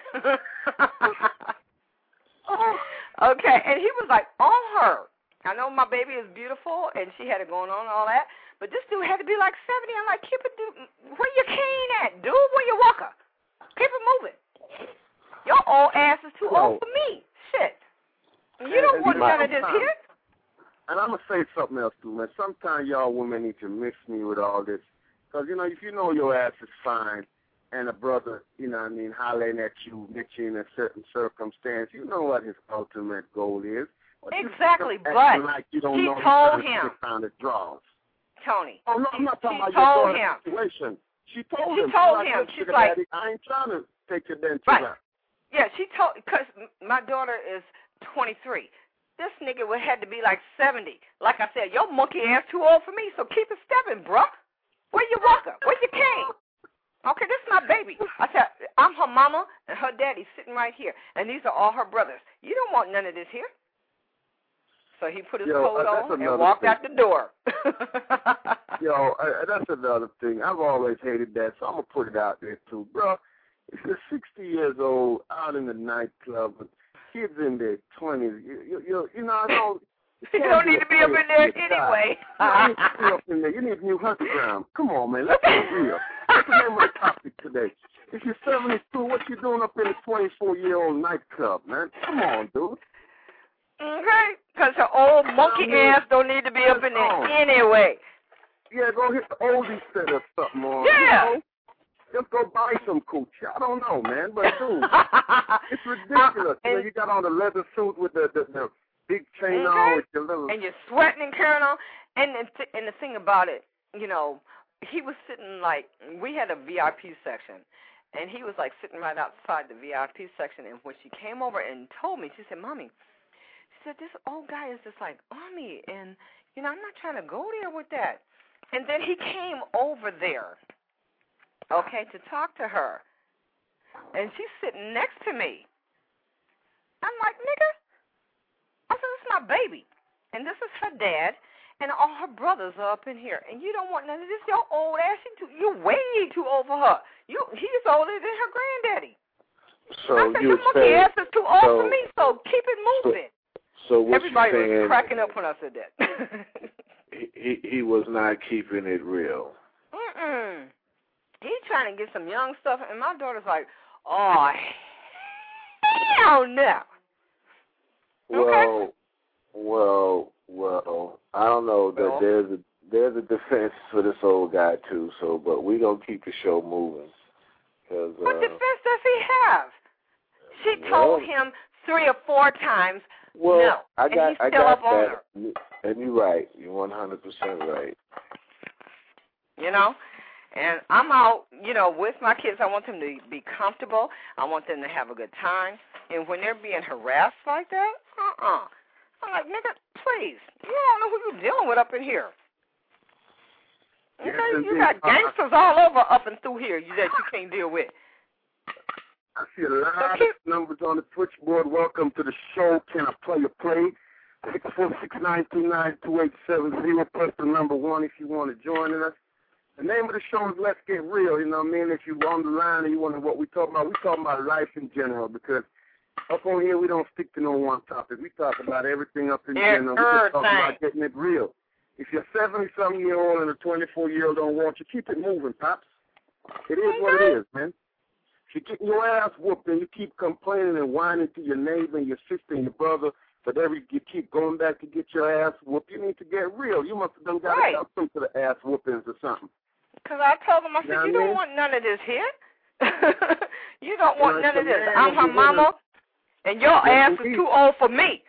Okay, and he was like, on her. I know my baby is beautiful, and she had it going on and all that, but this dude had to be like seventy. I'm like, keep it, dude. Where your cane at, dude? Where your walker? Keep it moving. Your old ass is too old for me. Shit. You don't want none of this here. And I'm going to say something else, too, man. Sometimes y'all women need to mix me with all this. Because, you know, if you know your ass is fine and a brother, you know what I mean, hollering at you, met you in a certain circumstance, you know what his ultimate goal is. What exactly, but like you don't he know told him. To draws. Tony. Oh, no, I'm not talking she about told your him. situation. She told she him. She told She's him. Like, She's like, Daddy, I ain't trying to take you there. Right. That. Yeah, she told, because my daughter is twenty-three. This nigga would had to be like seventy. Like I said, your monkey ass too old for me, so keep it stepping, bruh. Where your walker? Where your cane? Okay, this is my baby. I said, I'm her mama, and her daddy's sitting right here, and these are all her brothers. You don't want none of this here. So he put his Yo, coat uh, on and walked thing. out the door. Yo, uh, that's another thing. I've always hated that, so I'm going to put it out there, too. Bro, if you're sixty years old, out in the nightclub, kids in their twenties, you, you, you, you know, I know You don't need to be up in there anyway. You need to be up in there. You need a new hunter ground. Come on, man. Let's be real. What's the name of the topic today? If you're seventy-two, what you doing up in a twenty-four-year-old nightclub, man? Come on, dude. Okay, because the old monkey ass don't need to be up in there anyway. Yeah, go hit the oldies set or something on. Yeah. You know? Just go buy some coochie. I don't know, man, but dude, it's ridiculous. Uh, you know, you got on the leather suit with the, the, the big chain okay. on with your little... And you're sweating and carrying on. And, and, th- and the thing about it, you know, he was sitting like, we had a V I P section, and he was like sitting right outside the V I P section, and when she came over and told me, she said, Mommy, she said, this old guy is just like on me, and, you know, I'm not trying to go there with that. And then he came over there, okay, to talk to her, and she's sitting next to me. I'm like, nigga, I said, this is my baby, and this is her dad, and all her brothers are up in here, and you don't want none of this. Your old ass, you too, you're way too old for her. You, he's older than her granddaddy. So I said, you your monkey ass is too old so, for me, so keep it moving. So, so what Everybody you're saying, was cracking up when I said that. he, he was not keeping it real. Mm-mm. He's trying to get some young stuff, and my daughter's like, oh, hell no. Well, okay. well, well, I don't know that well, there's a there's a defense for this old guy too. So, but we gonna keep the show moving. Cause, what uh, defense does he have? She well, told him three or four times well, no, I got, and he's I still got up on that, her. and you're right. You're one hundred percent right. You know, and I'm out, you know, with my kids. I want them to be comfortable. I want them to have a good time. And when they're being harassed like that, uh-uh. I'm like, nigga, please, you don't know who you're dealing with up in here. Okay, Yes, you got gangsters all over up and through here you, that you can't deal with. I see a lot so of keep, numbers on the Twitch board. Welcome to the show. Can I play a play? six four six, nine two nine, two eight seven zero plus the number one if you want to join us. The name of the show is Let's Get Real. You know what I mean? If you're on the line and you wonder what we're talking about, we're talking about life in general because up on here we don't stick to no one topic. We talk about everything up in general. We just talk about getting it real. If you're seventy-something-year-old and a twenty-four-year-old don't want you, keep it moving, Pops. It is what it is, man. If you're getting your ass whooped and you keep complaining and whining to your neighbor and your sister and your brother, but every you keep going back to get your ass whooped, you need to get real. You must have done got right. accustomed to the ass whoopings or something. Because I told him, I said, you, know you don't mean? want none of this here. You don't want you know, none of this. I'm her mama, and your ass is too old for me.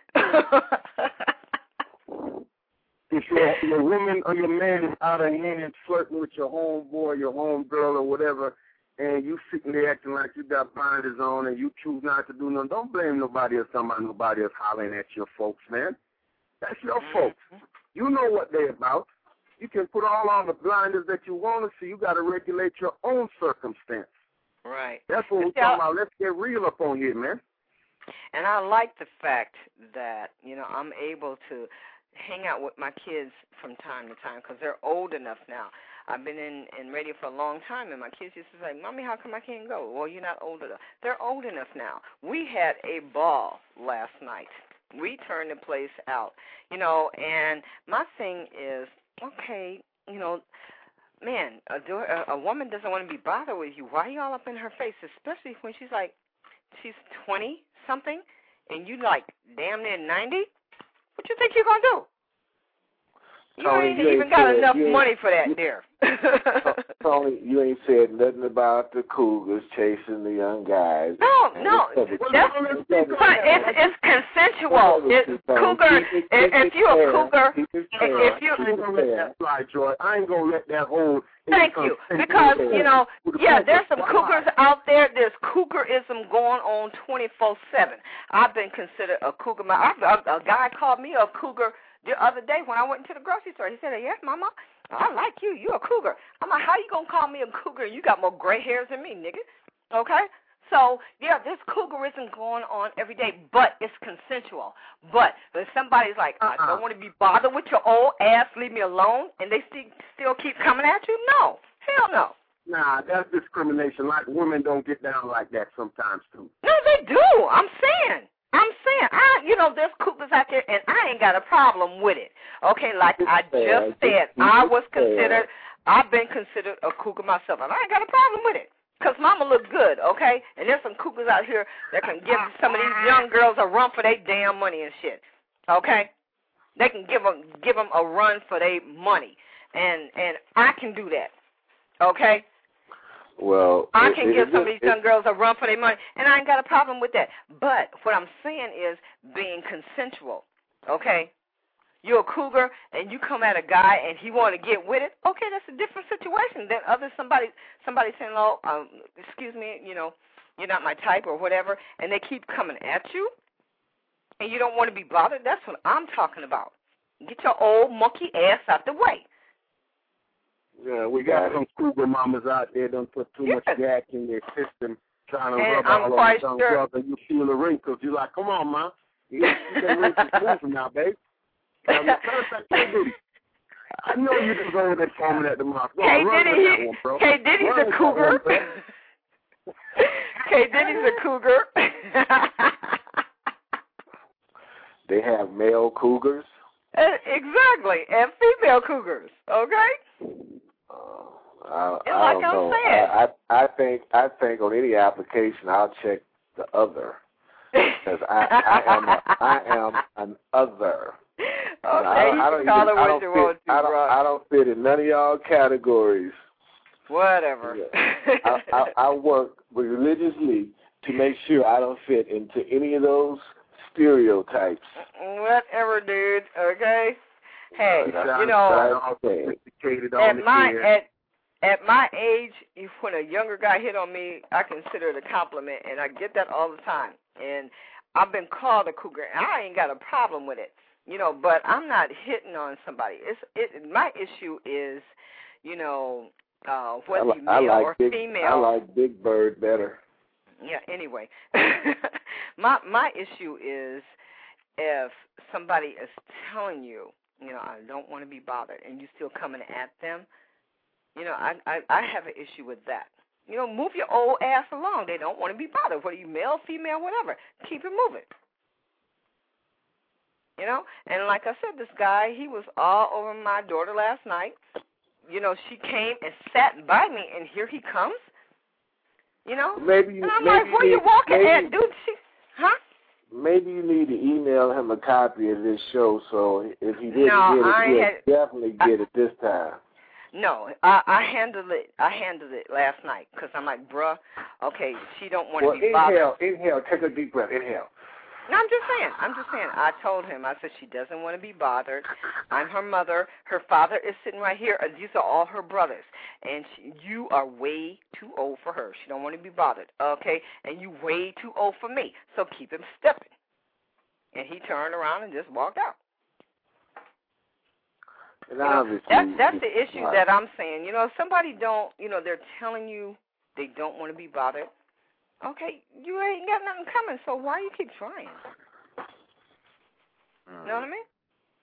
If your, your woman or your man is out of hand flirting with your homeboy, your homegirl, or whatever, and you sitting there acting like you got blinders on and you choose not to do nothing, don't blame nobody or somebody, nobody else hollering at your folks, man. That's your folks. You know what they're about. You can put all on the blinders that you want to see. You got to regulate your own circumstance. Right. That's what we're talking about. Let's get real up on here, man. And I like the fact that, you know, I'm able to hang out with my kids from time to time because they're old enough now. I've been in, in radio for a long time, and my kids used to say, Mommy, how come I can't go? Well, you're not old enough. They're old enough now. We had a ball last night. We turned the place out, you know, and my thing is, okay, you know, man, a, a, a woman doesn't want to be bothered with you. Why are you all up in her face, especially when she's like, she's twenty-something, and you like damn near ninety? What you think you're going to do? You Tony, ain't you even ain't got said, enough you money for that you, there. Tony, you ain't said nothing about the Cougars chasing the young guys. No, no. That's, it's, it's consensual. It's cougar. If, if you're a cougar, if you... I ain't going to let that fly, Joy. I ain't going to let that hold... Thank you. Because, you know, yeah, there's some cougars out there. There's cougarism going on twenty-four seven. I've been considered a cougar. A, a guy called me a cougar the other day when I went into the grocery store. He said, yes, Mama, I like you. You're a cougar. I'm like, how you going to call me a cougar? You got more gray hairs than me, nigga. Okay? So, yeah, there's cougarism going on every day, but it's consensual. But if somebody's like, I don't want to be bothered with your old ass, leave me alone, and they st- still keep coming at you, no. Hell no. Nah, that's discrimination. Like, women don't get down like that sometimes, too. No, they do. I'm saying. I'm saying. I, you know, know, there's cougars out there, and I ain't got a problem with it. Okay, like I just said, I was considered, I've been considered a cougar myself, and I ain't got a problem with it. Because mama look good, okay? And there's some cougars out here that can give some of these young girls a run for their damn money and shit, okay? They can give them, give them a run for their money, and and I can do that, okay? Well, I it, can it, give it, some of these it, young girls a run for their money, and I ain't got a problem with that. But what I'm saying is being consensual, okay? You're a cougar, and you come at a guy, and he want to get with it. Okay, that's a different situation than other somebody somebody saying, "Oh, um, excuse me, you know, you're not my type or whatever," and they keep coming at you, and you don't want to be bothered. That's what I'm talking about. Get your old monkey ass out the way. Yeah, we got some cougar mamas out there done put too yes. much gas in their system, trying to and rub I'm all quite over sure. brother. You feel the wrinkles. You're like, come on, man. You can't wrinkles moving now, babe. I mean, I know you just over there foaming at the mouth. Go K on, run Diddy, with that one, bro. K Diddy's Run a cougar. K Diddy's a cougar. They have male cougars. Exactly, and female cougars. Okay. Uh, I, and I like don't I'm know. saying, I, I I think I think on any application I'll check the other. Because I, I am a, I am an other. Okay, I don't, you I can don't call even, it I what don't you fit, want to, I don't, bro. I don't fit in none of y'all categories. Whatever. I, I, I work religiously to make sure I don't fit into any of those stereotypes. Whatever, dude. Okay. Hey, Uh, you know, okay. at my at at my age, if when a younger guy hit on me, I consider it a compliment, and I get that all the time. And I've been called a cougar, and I ain't got a problem with it, you know. But I'm not hitting on somebody. It's it. My issue is, you know, uh, whether I, you I male like or big, female. I like Big Bird better. Yeah. Anyway, my my issue is if somebody is telling you, you know, I don't want to be bothered, and you still coming at them, you know, I, I I have an issue with that. You know, move your old ass along. They don't want to be bothered, whether you male, female, whatever. Keep it moving. You know, and like I said, this guy, he was all over my daughter last night. You know, she came and sat by me, and here he comes. You know, maybe you, and I'm maybe like, where you, you walking maybe, at, dude? She, huh? Maybe you need to email him a copy of this show, so if he didn't no, get it, I he'll had, definitely get I, it this time. No, I, I handled it. I handled it last night because I'm like, bruh, okay, she don't want to well, be bothered. Well, inhale, inhale, take a deep breath, inhale. No, I'm just saying. I'm just saying. I told him. I said she doesn't want to be bothered. I'm her mother. Her father is sitting right here. And these are all her brothers. And she, you are way too old for her. She don't want to be bothered. Okay? And you way too old for me. So keep him stepping. And he turned around and just walked out. And you know, obviously, that's that's the issue right. that I'm saying. You know, if somebody don't, you know, they're telling you they don't want to be bothered. Okay, you ain't got nothing coming, so why you keep trying? Mm. You know what I mean?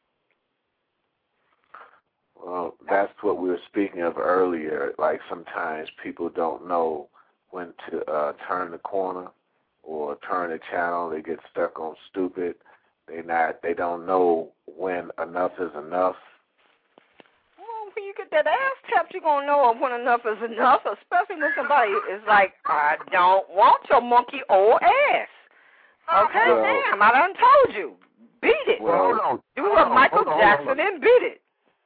Well, that's what we were speaking of earlier. Like sometimes people don't know when to uh, turn the corner or turn the channel. They get stuck on stupid. They not. They don't know when enough is enough. Well, when you get that ass tapped, you're going to know when enough is enough, especially when somebody is like, I don't want your monkey old ass. Okay, well, damn, I done told you. Beat it. Well, hold on. Do hold what on, Michael hold on, Jackson hold on. and beat it.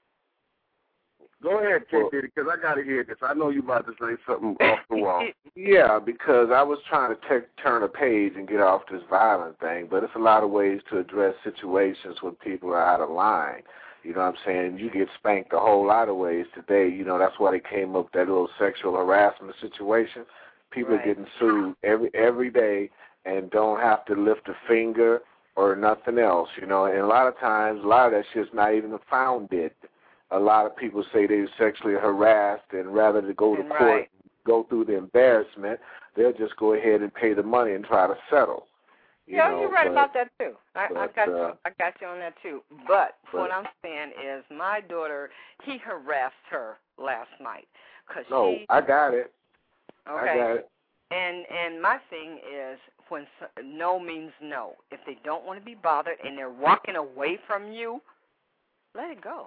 Go ahead, K Well, Diddy, because I got to hear this. I know you about to say something off the wall. Yeah, because I was trying to take, turn a page and get off this violent thing, but it's a lot of ways to address situations when people are out of line. You know what I'm saying? You get spanked a whole lot of ways today. You know, that's why they came up with that little sexual harassment situation. People Right. are getting sued every every day and don't have to lift a finger or nothing else, you know. And a lot of times, a lot of that shit's not even founded. A lot of people say they were sexually harassed, and rather than go to And court, right. go through the embarrassment, they'll just go ahead and pay the money and try to settle. You yeah, know, you're right but, about that too. I, but, I got uh, you. I got you on that too. But, but what I'm saying is, my daughter, he harassed her last night because No, she. I got it. Okay. I got it. And and my thing is, is when no means no. If they don't want to be bothered and they're walking away from you, let it go.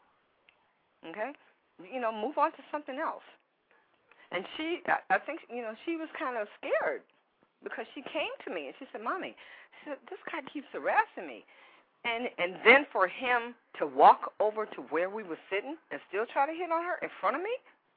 Okay? You know, move on to something else. And she, I think, you know, she was kind of scared because she came to me and she said, Mommy, she said, this guy keeps harassing me. And and then for him to walk over to where we were sitting and still try to hit on her in front of me?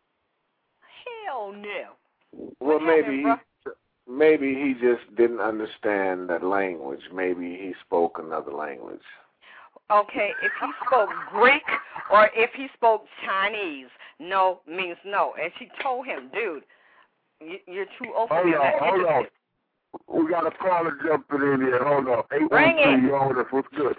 Hell no. Well, What maybe happened, he, maybe he just didn't understand that language. Maybe he spoke another language. Okay, if he spoke Greek or if he spoke Chinese, no means no. And she told him, dude, you, you're too old for Hold me. on, hold on. We got a caller jumping in here. Hold on. eight one Bring it. two, you're with us. What's good?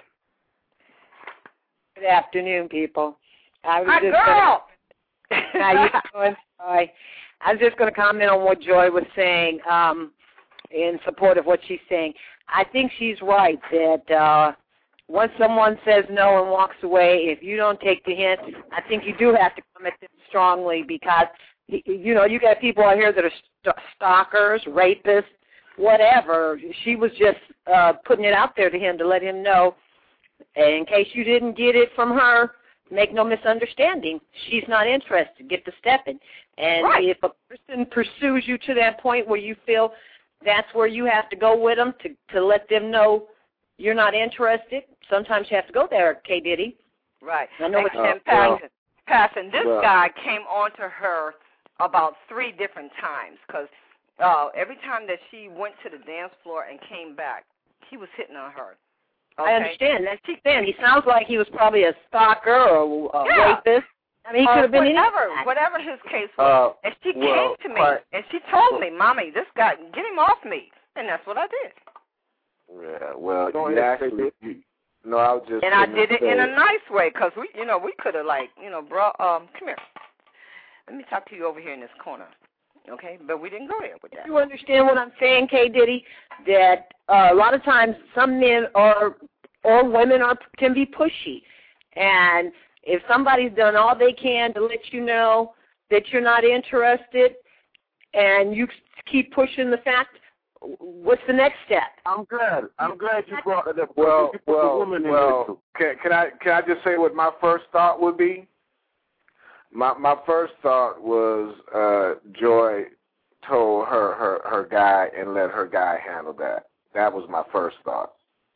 Good afternoon, people. I was My just girl! Gonna, how you doing? Hi. I was just going to comment on what Joy was saying um, in support of what she's saying. I think she's right that uh, once someone says no and walks away, if you don't take the hint, I think you do have to come at them strongly because, you know, you got people out here that are st- stalkers, rapists, whatever. She was just uh, putting it out there to him to let him know. In case you didn't get it from her, make no misunderstanding. She's not interested. Get to stepping. And right. if a person pursues you to that point where you feel that's where you have to go with them to, to let them know you're not interested, sometimes you have to go there, K. Diddy. Right. I know and, what and you're Passion, saying. Passion, this well, guy came on to her about three different times because uh, every time that she went to the dance floor and came back, he was hitting on her. Okay? I understand. That's understand. He sounds like he was probably a stalker or a yeah. rapist. I mean, he uh, could have been whatever, anything. whatever his case was. Uh, and she well, came to me, quite, and she told me, Mommy, this guy, get him off me. And that's what I did. Yeah, well, Go you ahead, actually, you, no, I was just And I gonna did it say, in a nice way because, we, you know, we could have, like, you know, bro, um, come here. Let me talk to you over here in this corner. Okay? But we didn't go there with that. You understand what I'm saying, K. Diddy? That uh, a lot of times some men are or women are can be pushy, and if somebody's done all they can to let you know that you're not interested, and you keep pushing the fact, what's the next step? I'm glad. I'm glad you brought it up. well, You put the well, woman in well, can, can I can I just say what my first thought would be? My my first thought was uh, Joy told her, her her guy and let her guy handle that. That was my first thought.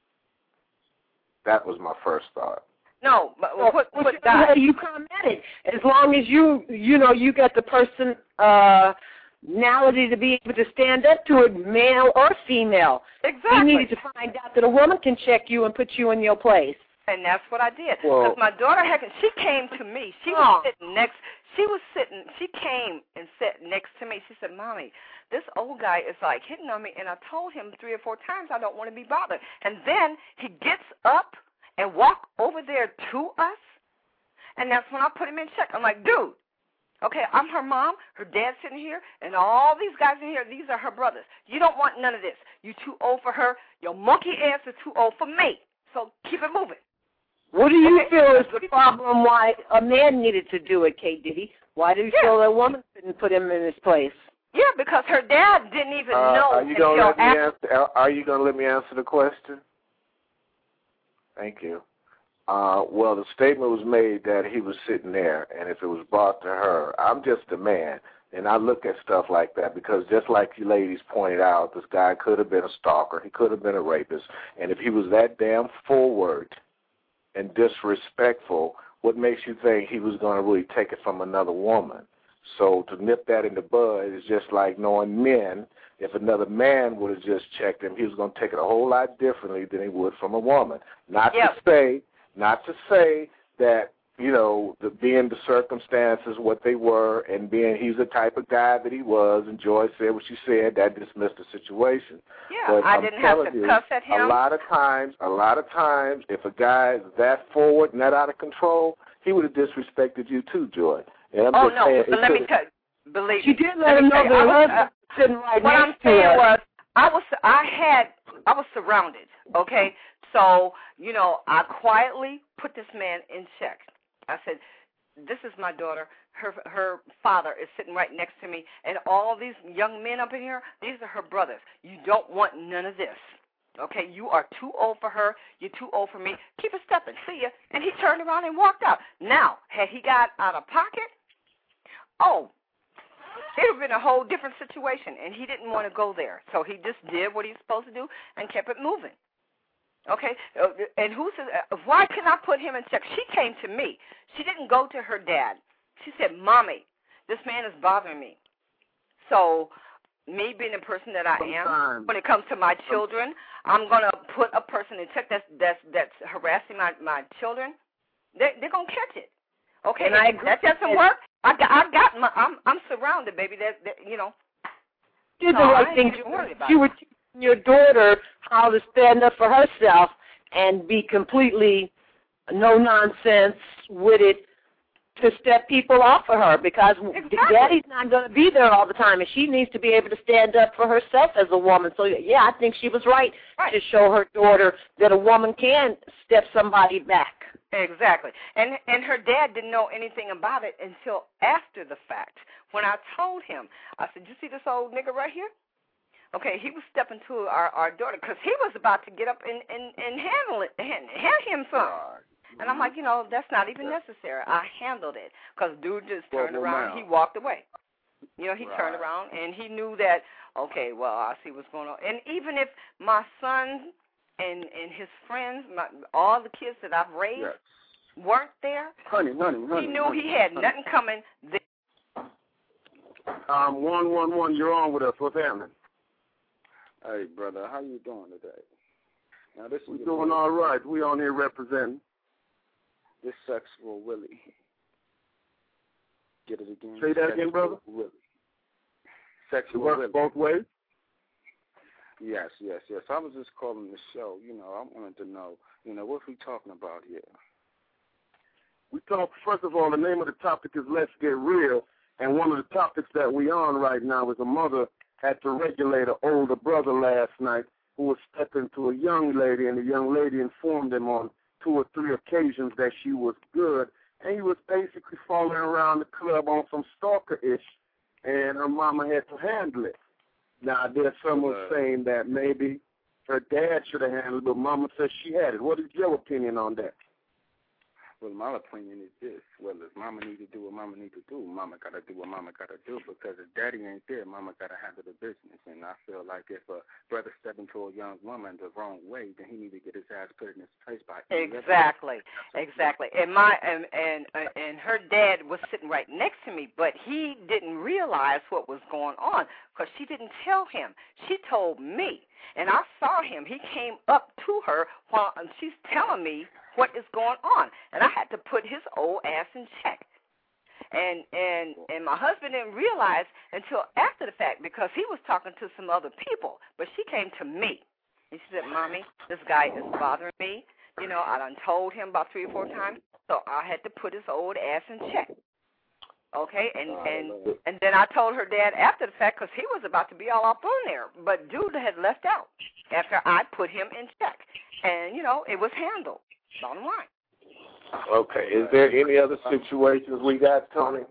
That was my first thought. No, but Well, what, what what you, guy? you come at it as long as you you know you got the person uh, personality to be able to stand up to it, male or female. Exactly. You needed to find out that a woman can check you and put you in your place. And that's what I did. Well- Because my daughter, heck, she came to me. She was Oh. sitting next. She was sitting. She came and sat next to me. She said, "Mommy, this old guy is like hitting on me." And I told him three or four times I don't want to be bothered. And then he gets up and walk over there to us. And that's when I put him in check. I'm like, dude, okay, I'm her mom, her dad's sitting here, and all these guys in here, these are her brothers. You don't want none of this. You too old for her. Your monkey ass is too old for me. So keep it moving. What do you Okay. feel is the problem why a man needed to do it, K. Diddy? Why do you Yeah. feel that a woman couldn't put him in his place? Yeah, because her dad didn't even Uh, know are you until gonna let me after. answer? Are you gonna let me answer the question? Thank you. Uh, well, the statement was made that he was sitting there, and if it was brought to her, I'm just a man, and I look at stuff like that because just like you ladies pointed out, this guy could have been a stalker, he could have been a rapist, and if he was that damn forward and disrespectful, what makes you think he was going to really take it from another woman? So to nip that in the bud is just like knowing men. If another man would have just checked him, he was going to take it a whole lot differently than he would from a woman. Not Yep. to say, not to say that, you know, the, being the circumstances what they were and being he's the type of guy that he was, and Joy said what she said, that dismissed the situation. Yeah, But I I'm didn't have telling to you, cuss at him. A lot of times, a lot of times, if a guy is that forward and that out of control, he would have disrespected you too, Joy. And I'm Oh, just no, saying, but it let me could've- tell you, believe She me. did Let let him me know tell that you, her I was, husband was sitting right What I'm next to saying her. was, I was, I had, I was surrounded, okay? So, you know, I quietly put this man in check. I said, this is my daughter. Her her father is sitting right next to me, and all these young men up in here, these are her brothers. You don't want none of this. Okay, you are too old for her. You're too old for me. Keep it stepping. See ya. And he turned around and walked out. Now, had he got out of pocket, oh, it would have been a whole different situation, and he didn't want to go there. So he just did what he's supposed to do and kept it moving. Okay, and who says, why can I put him in check? She came to me. She didn't go to her dad. She said, Mommy, this man is bothering me. So me being the person that I am, when it comes to my children, I'm going to put a person in check that's that's, that's harassing my, my children. They're, they're going to catch it. Okay, and I, that doesn't work. I got, I got my, I'm, I'm surrounded, baby. That, that you know. Did the right thing. You were teaching your daughter how to stand up for herself and be completely no nonsense with it to step people off of her, because exactly. Daddy's not going to be there all the time, and she needs to be able to stand up for herself as a woman. So, yeah, I think she was right, right. to show her daughter that a woman can step somebody back. Exactly. And and her dad didn't know anything about it until after the fact. When I told him, I said, you see this old nigga right here? Okay, he was stepping to our, our daughter because he was about to get up and, and, and handle it, hand, hand him some. And I'm like, you know, that's not even necessary. I handled it because dude just turned well, around. He walked away. You know, he right. turned around, and he knew that, okay, well, I see what's going on. And even if my son and and his friends, my, all the kids that I've raised yes. weren't there, honey, honey, honey, he knew honey, he had honey. nothing coming there. Um, one, one, one, you're on with us. What's happening? Hey, brother, how you doing today? Now, this We're doing Willie. all right. We on here representing. This Sexual Willie. Get it again? Say that Sexual again, brother? Willie. Sexual Willie. Willie. Both ways? Yes, yes, yes. I was just calling the show. You know, I wanted to know, you know, what are we talking about here? We talk, first of all, the name of the topic is Let's Get Real, and one of the topics that we on right now is a mother had to regulate an older brother last night who was stepping to a young lady, and the young lady informed him on two or three occasions that she was good, and he was basically following around the club on some stalker-ish, and her mama had to handle it. Now, there's someone uh, saying that maybe her dad should have handled it, but mama says she had it. What is your opinion on that? Well, my opinion is this. Well, if mama need to do what mama need to do, mama got to do what mama got to do, because if daddy ain't there, mama got to handle the business. And I feel like if a brother step into a young woman the wrong way, then he need to get his ass put in his place by him. Exactly, exactly. And my and, and and her dad was sitting right next to me, but he didn't realize what was going on because she didn't tell him. She told me, and I saw him. He came up to her while she's telling me what is going on, and I had to put his old ass in check. And and and my husband didn't realize until after the fact because he was talking to some other people, but she came to me, and she said, Mommy, this guy is bothering me. You know, I done told him about three or four times, so I had to put his old ass in check. Okay, and and and then I told her dad after the fact because he was about to be all up on there, but dude had left out after I put him in check, and, you know, it was handled. Bottom line. Okay. Is there any other situations we got, Tony?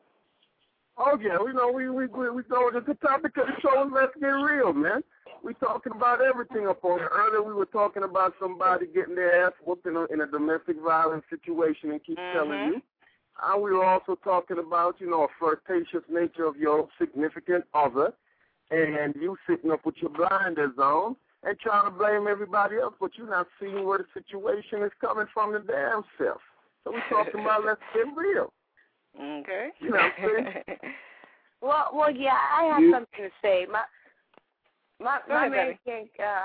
Oh yeah, we know we we we, we know the topic of the show is Let's Get Real, man. We talking about everything up on it. Earlier we were talking about somebody getting their ass whooped in a, in a domestic violence situation and keep mm-hmm. telling you. Uh, we were also talking about, you know, a flirtatious nature of your significant other, and you sitting up with your blinders on and trying to blame everybody else, but you're not seeing where the situation is coming from the damn self. So we're talking about Let's Get Real. Okay. You know what I'm saying? well, well, yeah, I have you, something to say. My my my man can't. Uh...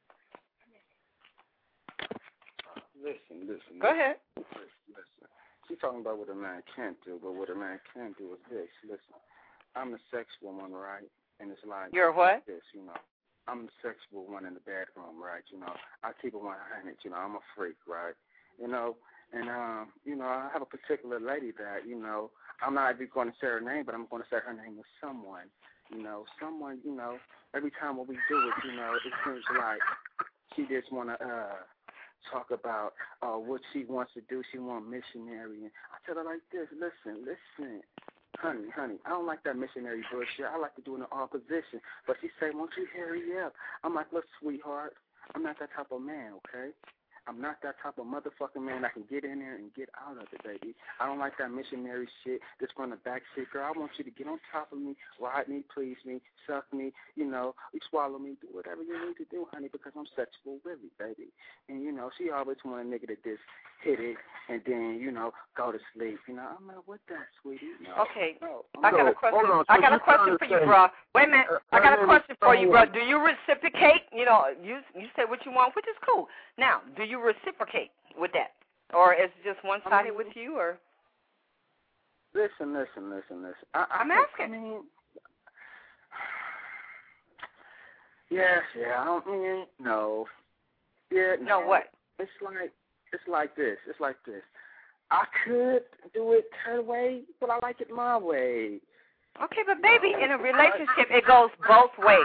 Listen, listen. Go ahead. Listen, listen. She's talking about what a man can't do, but what a man can do is this. Listen, I'm a sex woman, right? And it's like you're what? This, you know. I'm the sexual one in the bedroom, right? You know, I keep it one hundred. You know, I'm a freak, right? You know, and um, you know, I have a particular lady that, you know, I'm not even going to say her name, but I'm going to say her name is someone. You know, someone. You know, every time when we do it, you know, it seems like she just want to uh talk about uh, what she wants to do. She wants missionary. And I tell her like this, listen, listen, honey, honey, I don't like that missionary bullshit. I like to do it in the opposition. But she say, won't you hurry up? I'm like, look, sweetheart, I'm not that type of man, okay? I'm not that type of motherfucking man that can get in there and get out of it, baby. I don't like that missionary shit that's from the back shit. Girl, I want you to get on top of me, ride me, please me, suck me, you know, you swallow me, do whatever you need to do, honey, because I'm sexual with you, baby. And, you know, she always want a nigga to just hit it and then, you know, go to sleep. You know, I'm like, what that, sweetie? No. Okay. No. I got a question. On, I got a question for you, bro. Wait a minute. I got a question for you, bro. Do you reciprocate? You know, you you say what you want, which is cool. Now, do you reciprocate with that? Or is it just one-sided I mean, with you? Or Listen, listen, listen, listen. I, I, I'm asking. I mean, yes, yeah, I don't mean, no. Yeah, no, no, what? It's like, it's like this. It's like this. I could do it her way, but I like it my way. Okay, but baby, in a relationship, it goes both ways.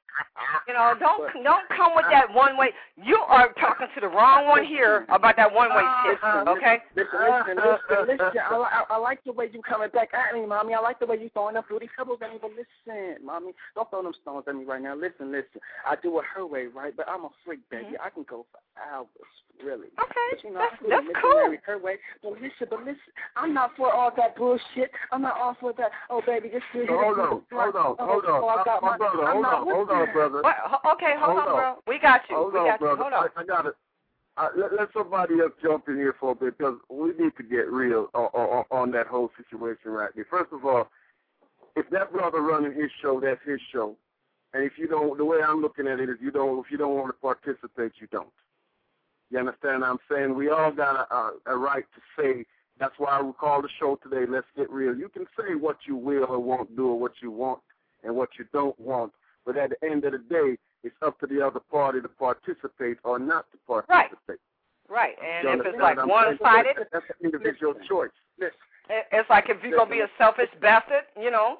You know, don't don't come with that one way. You are talking to the wrong one here about that one way shit. Okay? Listen, listen, listen, listen. I, I, I like the way you coming back at me, mommy. I like the way you throwing up fruity pebbles at me. But listen, mommy, don't throw them stones at me right now. Listen, listen. I do it her way, right? But I'm a freak, baby. Mm-hmm. I can go for hours, really. Okay, but, you know, that's, I that's it cool. Her way. But listen, but listen. I'm not for all that bullshit. I'm not all for that. Oh, baby, this is. So hold on, hold on, hold on, hold on, my brother. Hold on, hold on, brother. What? Okay, hold, hold on, bro. We got you. Hold we on, got brother. you. Hold on. I, I got it. Uh, let, let somebody else jump in here for a bit because we need to get real on, on, on that whole situation right there. First of all, if that brother running his show, that's his show. And if you don't, the way I'm looking at it is, you don't. If you don't want to participate, you don't. You understand? I'm saying we all got a, a, a right to say. That's why we call the show today. Let's get real. You can say what you will or won't do, or what you want and what you don't want. But at the end of the day, it's up to the other party to participate or not to participate. Right. Right. And if it's like one-sided, that's an individual choice. Listen. It's like if you're gonna be a selfish bastard, you know,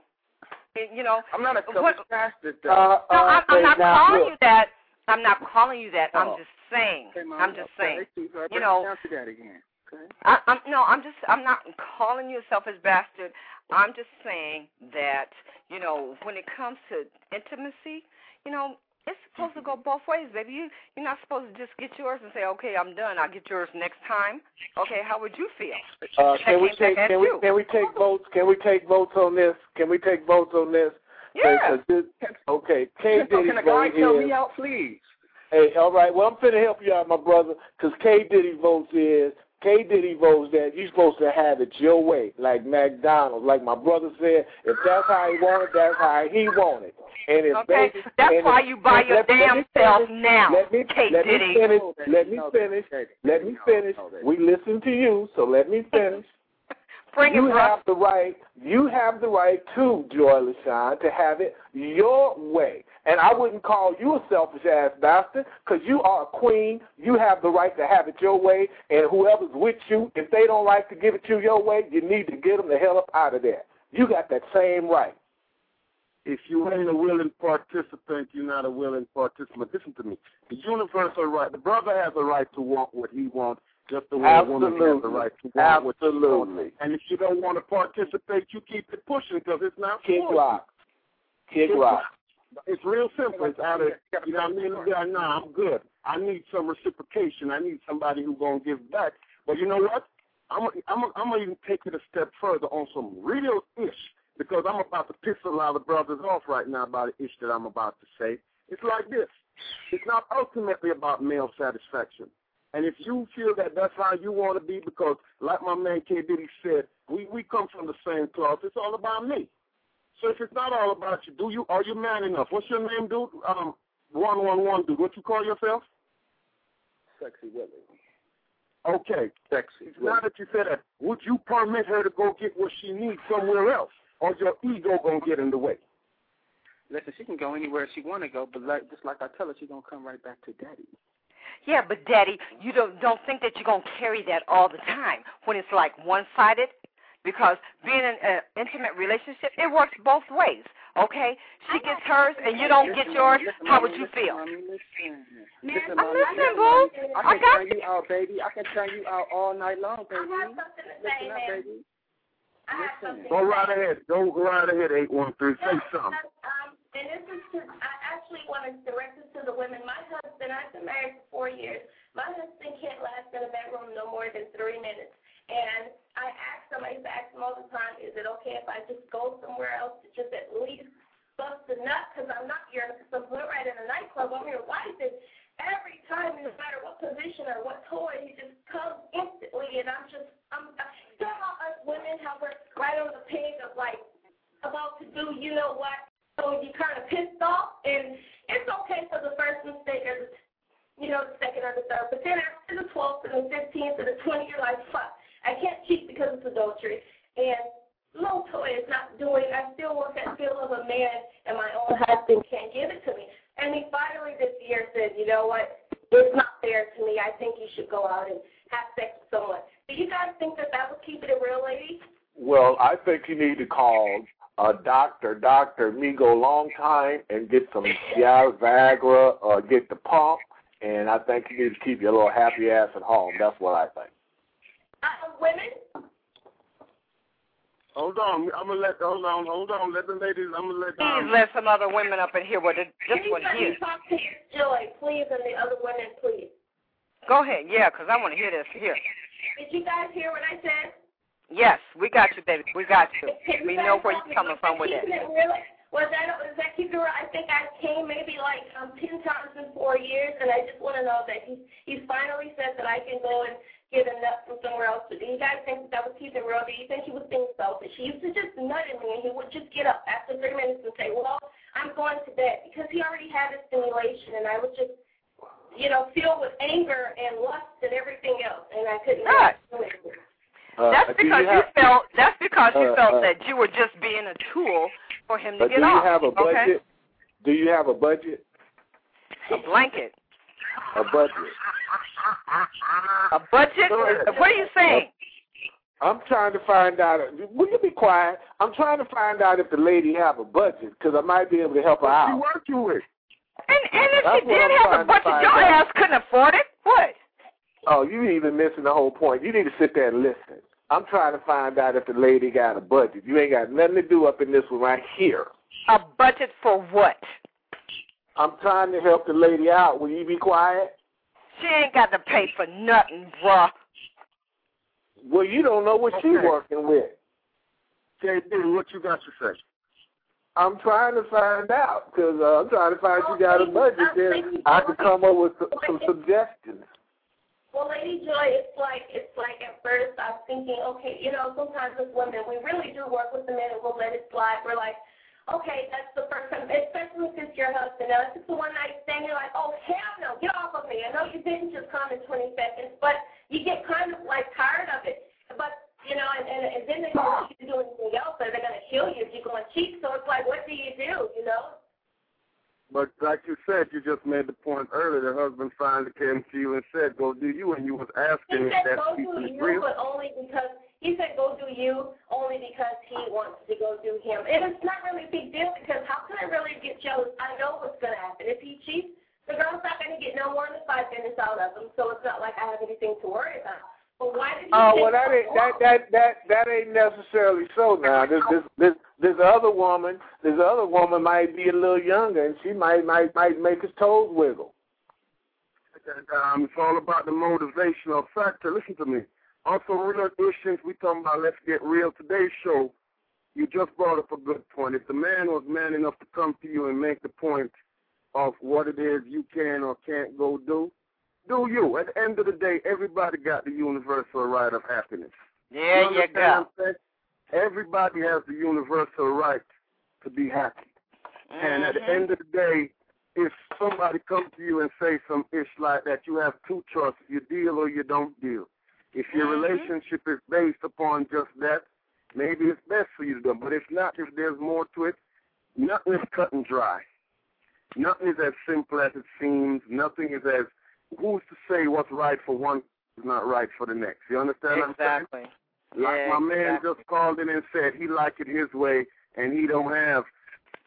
you know. I'm not a selfish what, bastard. Though. Uh, no, I'm, I'm not now, calling look. you that. I'm not calling you that. Oh. I'm just saying. Okay, Mom, I'm just okay. saying. Right, you know. down to that again. Okay. I, I'm no. I'm just. I'm not calling you a selfish bastard. I'm just saying that you know when it comes to intimacy, you know. It's supposed to go both ways, baby. You, you're not supposed to just get yours and say, okay, I'm done. I'll get yours next time. Okay, how would you feel? Uh, can, we take, can, we, can we take votes? Can we take votes on this? Can we take votes on this? Yeah. This, okay, K Diddy's Can a guy vote tell is, me out, please? Hey, all right. Well, I'm finna help you out, my brother, because K Diddy votes is, K Diddy votes that you're supposed to have it your way, like McDonald's. Like my brother said, if that's how he want it, that's how he want it. And if okay, they, that's and why if, you buy your let, damn let self finish, now, let me, K let Diddy. Me finish, let me finish. Let me finish. We listen to you, so let me finish. Bring you it, have the right. You have the right to, Joy LaShawn, to have it your way. And I wouldn't call you a selfish ass bastard because you are a queen. You have the right to have it your way. And whoever's with you, if they don't like to give it to you your way, you need to get them the hell up out of there. You got that same right. If you ain't a willing participant, you're not a willing participant. Listen to me. The universal right. The brother has a right to want what he wants. Just the way Absolutely. a woman has the right to want Absolutely. what she wants. And if you don't want to participate, you keep it pushing because it's not Kick rock. Kick rock. It's real simple. It's out of, you know what I mean? Yeah, nah, I'm good. I need some reciprocation. I need somebody who's going to give back. But you know what? I'm I'm I'm going to even take it a step further on some real ish because I'm about to piss a lot of brothers off right now about the ish that I'm about to say. It's like this. It's not ultimately about male satisfaction. And if you feel that that's how you want to be, because like my man K. Diddy said, we, we come from the same cloth. It's all about me. So if it's not all about you, do you are you man enough? What's your name, dude? Um, one one one, dude. What you call yourself? Sexy Willie. Okay, sexy. It's not that you said that. Would you permit her to go get what she needs somewhere else, or is your ego gonna get in the way? Listen, she can go anywhere she want to go, but like, just like I tell her, she's gonna come right back to daddy. Yeah, but Daddy, you don't don't think that you're gonna carry that all the time when it's like one-sided, because being in an intimate relationship, it works both ways. Okay? She gets hers and you don't get yours. How would you feel? Listen, listen, I'm listening, boo. I I can got turn you out, baby. I can turn you out all night long, baby. I have something to say, Listen up, man. baby. I have something Go to right say. ahead. Go right ahead, eight one three. Say something. Um, and this is to, I actually want to direct this to the women. My husband, I've been married for four years. My husband can't last in a bedroom no more than three minutes. And I ask him, I used to ask him all the time, is it okay if I just go somewhere else to just at least bust a nut? Because I'm not here to some blue right in a nightclub. I'm your wife. And every time, no matter what position or what toy, he just comes instantly. And I'm just, I'm, you know how us women, how we're right on the pig of like, about to do you know what, so you kind of pissed off. And it's okay for the first mistake or the, you know, the second or the third. But then after the twelfth and the fifteenth and the twentieth, you're like, fuck, I can't cheat because it's adultery. And little toy is not doing, I still want that feel of a man, and my own husband can't give it to me. And he finally this year said, you know what, it's not fair to me. I think you should go out and have sex with someone. Do you guys think that that would keep it real, ladies? Well, I think you need to call a doctor, Doctor Migo Long Time, and get some Cialis, Viagra, or get the pump. And I think you need to keep your little happy ass at home. That's what I think. Uh, women? Hold on. I'm going to let, hold on, hold on. Let the ladies, I'm going to let Please um, let some other women up in here with it, this one here. Talk to Joy, please, and the other women, please. Go ahead, yeah, because I want to hear this here. Did you guys hear what I said? Yes, we got you, baby. We got you. Can We you know guys where tell you're me, coming was from that with it. keeping Really? Was that, was that keeping it real? I think I came maybe like um, ten times in four years, and I just want to know that he, he's finally said that I can go and get a nut from somewhere else. But do you guys think that, that was keeping real? Do you think he was being selfish? He used to just nut at me, and he would just get up after three minutes and say, well, I'm going to bed, because he already had a stimulation, and I would just, you know, filled with anger and lust and everything else, and I couldn't Right. do anything. Uh, that's because you, you, have, you felt. That's because you uh, felt uh, that you were just being a tool for him to but get do you off. have a budget? Okay? Do you have a budget? A blanket. A budget. A budget? What are you saying? I'm trying to find out. Will you be quiet? I'm trying to find out if the lady have a budget, because I might be able to help her out. What you working with? And, and if That's she what did I'm have a trying to budget, find your out. ass couldn't afford it. What? Oh, you even missing the whole point. You need to sit there and listen. I'm trying to find out if the lady got a budget. You ain't got nothing to do up in this one right here. A budget for what? I'm trying to help the lady out. Will you be quiet? She ain't got to pay for nothing, bruh. Well, you don't know what Okay. she's working with. J D, what you got to say? I'm trying to find out, because uh, I'm trying to find if she got a budget. Then I can come up with some, some suggestions. Well, Lady Joy, it's like it's like at first I was thinking, okay, you know, sometimes as women we really do work with the men and we'll let it slide. We're like, okay, that's the first time, especially if it's your husband. Now, if it's a one night stand, you're like, oh hell no, get off of me. I know you didn't just come in twenty seconds, but you get kind of like tired of it. But you know, and, and, and then they're going to do anything else, or they're going to kill you if you're going to cheat. So it's like, what do you do? You know. But like you said, you just made the point earlier. The husband finally came to you and said, go do you, and you was asking He if said that's go keeping do it you, real. but only because he said go do you only because he wants to go do him. And it's not really a big deal, because how can I really get jealous? I know what's going to happen. If he cheats, the girl's not going to get no more than five minutes out of him, so it's not like I have anything to worry about. But why did he Oh, take well, that so ain't that, long? that that that ain't necessarily so. Now, this this this this other woman, this other woman might be a little younger, and she might might might make his toes wiggle. Um, it's all about the motivational factor. Listen to me. Also, real issues, we talking about let's get real. Today's show, you just brought up a good point. If the man was man enough to come to you and make the point of what it is you can or can't go do, do you. At the end of the day, everybody got the universal right of happiness. There you, you go. Everybody has the universal right to be happy. Mm-hmm. And at the end of the day, if somebody comes to you and say some ish like that, you have two choices. You deal or you don't deal. If your mm-hmm. relationship is based upon just that, maybe it's best for you to do it. But if not, if there's more to it, nothing is cut and dry. Nothing is as simple as it seems. Nothing is as, who's to say what's right for one is not right for the next? You understand exactly. what I'm saying? Like yeah, my man exactly. just called in and said he liked it his way and he don't have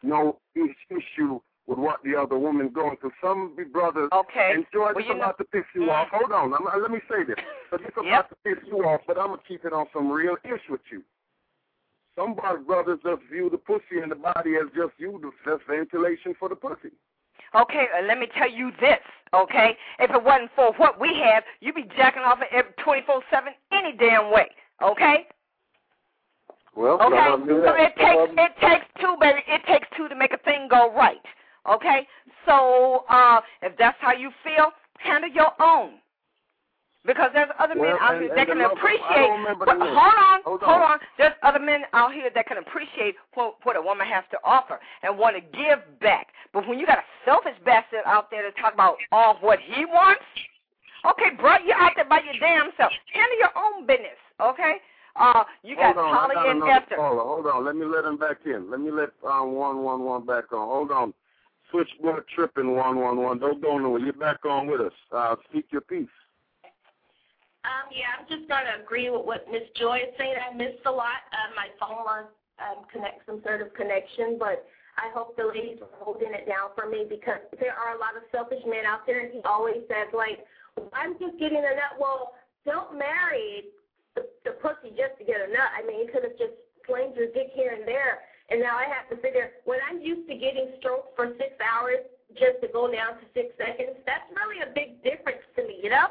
no issue with what the other woman going through. Some of the brothers, okay. and Joy, well, it's about know. to piss you mm. off. Hold on, I'm, let me say this. It's about yep. to piss you off, but I'm going to keep it on some real ish with you. Some brothers just view the pussy and the body as just you, the ventilation for the pussy. Okay, uh, let me tell you this, okay? If it wasn't for what we have, you'd be jacking off it twenty-four seven any damn way, okay? Well, okay. No, so it takes it takes two, baby. It takes two to make a thing go right, okay? So uh, if that's how you feel, handle your own. Because there's other well, men out and, here and that can love, appreciate. But, hold, on, hold on, hold on. There's other men out here that can appreciate what, what a woman has to offer and want to give back. But when you got a selfish bastard out there to talk about all what he wants, okay, bro, you're out there by your damn self. Handle your own business, okay? Uh, you got hold on, Polly got and Esther. Caller. Hold on, let me let him back in. Let me let um one one one back on. Hold on, switchboard tripping one one one. Don't go nowhere. You're back on with us. Uh, speak your piece. Um, yeah, I'm just going to agree with what Miss Joy is saying. I missed a lot. Uh, my phone lost um, connect some sort of connection, but I hope the ladies are holding it down for me because there are a lot of selfish men out there, and he always says, like, I'm just getting a nut. Well, don't marry the, the pussy just to get a nut. I mean, you could have just slinged your dick here and there, and now I have to figure, when I'm used to getting stroked for six hours just to go down to six seconds, that's really a big difference to me, you know?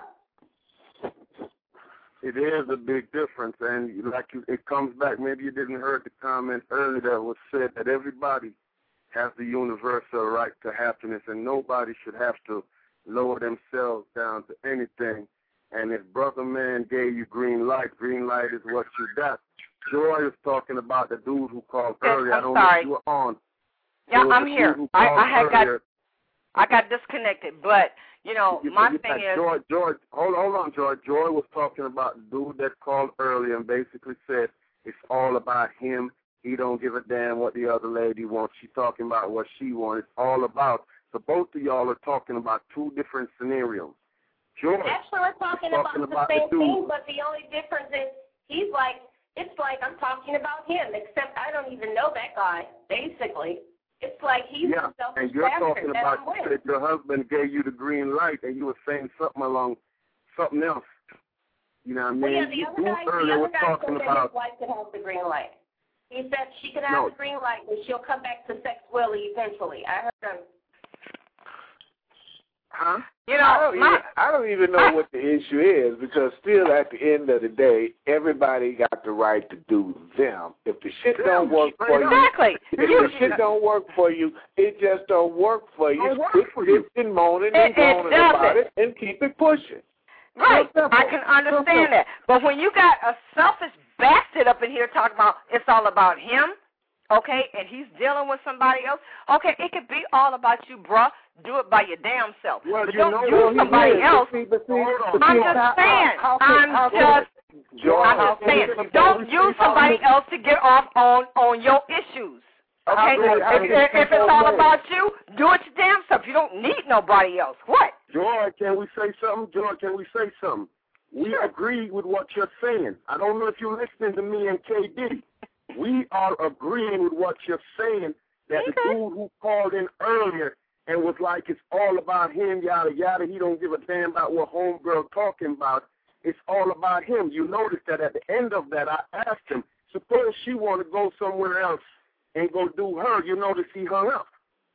It is a big difference, and like you, it comes back. Maybe you didn't heard the comment earlier that was said that everybody has the universal right to happiness, and nobody should have to lower themselves down to anything. And if brother man gave you green light, green light is what you got. Joy is talking about the dude who called yes, earlier. I'm I don't sorry. know if you were on. Yeah, I'm here. I, I had got I got disconnected, but. You know, you, my you thing is... George, George, hold, hold on, George. Joy was talking about the dude that called earlier and basically said it's all about him. He don't give a damn what the other lady wants. She's talking about what she wants. It's all about... So both of y'all are talking about two different scenarios. George Actually, we're talking, talking about, about the same the thing, but the only difference is he's like, it's like I'm talking about him, except I don't even know that guy, basically. It's like he's yeah, a selfish and you're talking that about I'm that your husband gave you the green light, and you were saying something along something else. You know what I mean? Well, yeah, the you other guy, the earlier other guy talking said that about his wife could have the green light. He said she could have no. the green light, and she'll come back to sex Willie eventually. I heard him. Huh? You know, I don't, my, even, I don't even know what the issue is because still at the end of the day, everybody got the right to do them. If the shit don't work for you, exactly. if the shit don't work for you, it just don't work for you. Don't work Quit for you. bitching, moaning, It- and groaning it about doesn't. it and keep it pushing. Right, I can understand that. But when you got a selfish bastard up in here talking about it's all about him, okay, and he's dealing with somebody else, okay, it could be all about you, bruh. Do it by your damn self. Well, but you don't know, use well, somebody is. else. But see, but see, but I'm see, just how, saying. how, how, I'm how, just, George, I'm just saying. Don't use somebody else to get off on, on your issues. Okay? If, if, if it's all about you, do it your damn self. You don't need nobody else. What? George, can we say something? George, can we say something? We Sure. agree with what you're saying. I don't know if you're listening to me and K. Diddy. We are agreeing with what you're saying, that okay. the dude who called in earlier and was like, it's all about him, yada, yada. He don't give a damn about what homegirl talking about. It's all about him. You notice that at the end of that, I asked him, suppose she want to go somewhere else and go do her. You notice he hung up.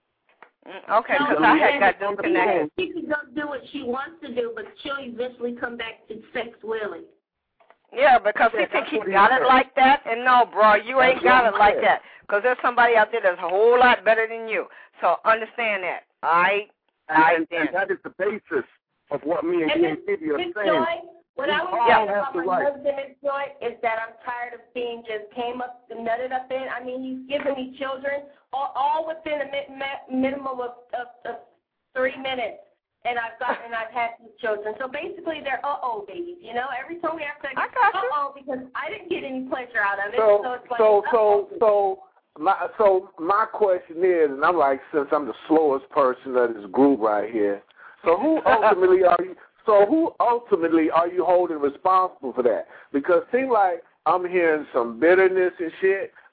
Okay, because no, I had got disconnected. She can go do what she wants to do, but she'll eventually come back to sex Willie. Yeah, because he think he got it like that, and no, bro, you ain't got it like that. Because there's somebody out there that's a whole lot better than you. So understand that, all right? And, and, and that is the basis of what me and K D are saying. Joy, what I was saying about my right. husband and Joy is that I'm tired of being just came up and nutted up in. I mean, he's given me children all, all within a mi- mi- minimum of, of, of three minutes. And I've gotten, and I've had these children. So basically, they're uh-oh babies, you know? Every time we have to, uh-oh, because I didn't get any pleasure out of it. So, so, it's like, so, uh-oh. so, so, my, so my question is, and I'm like, since I'm the slowest person of this group right here, so who ultimately are you? So who ultimately are you holding responsible for that? Because it seems like I'm hearing some bitterness and shit,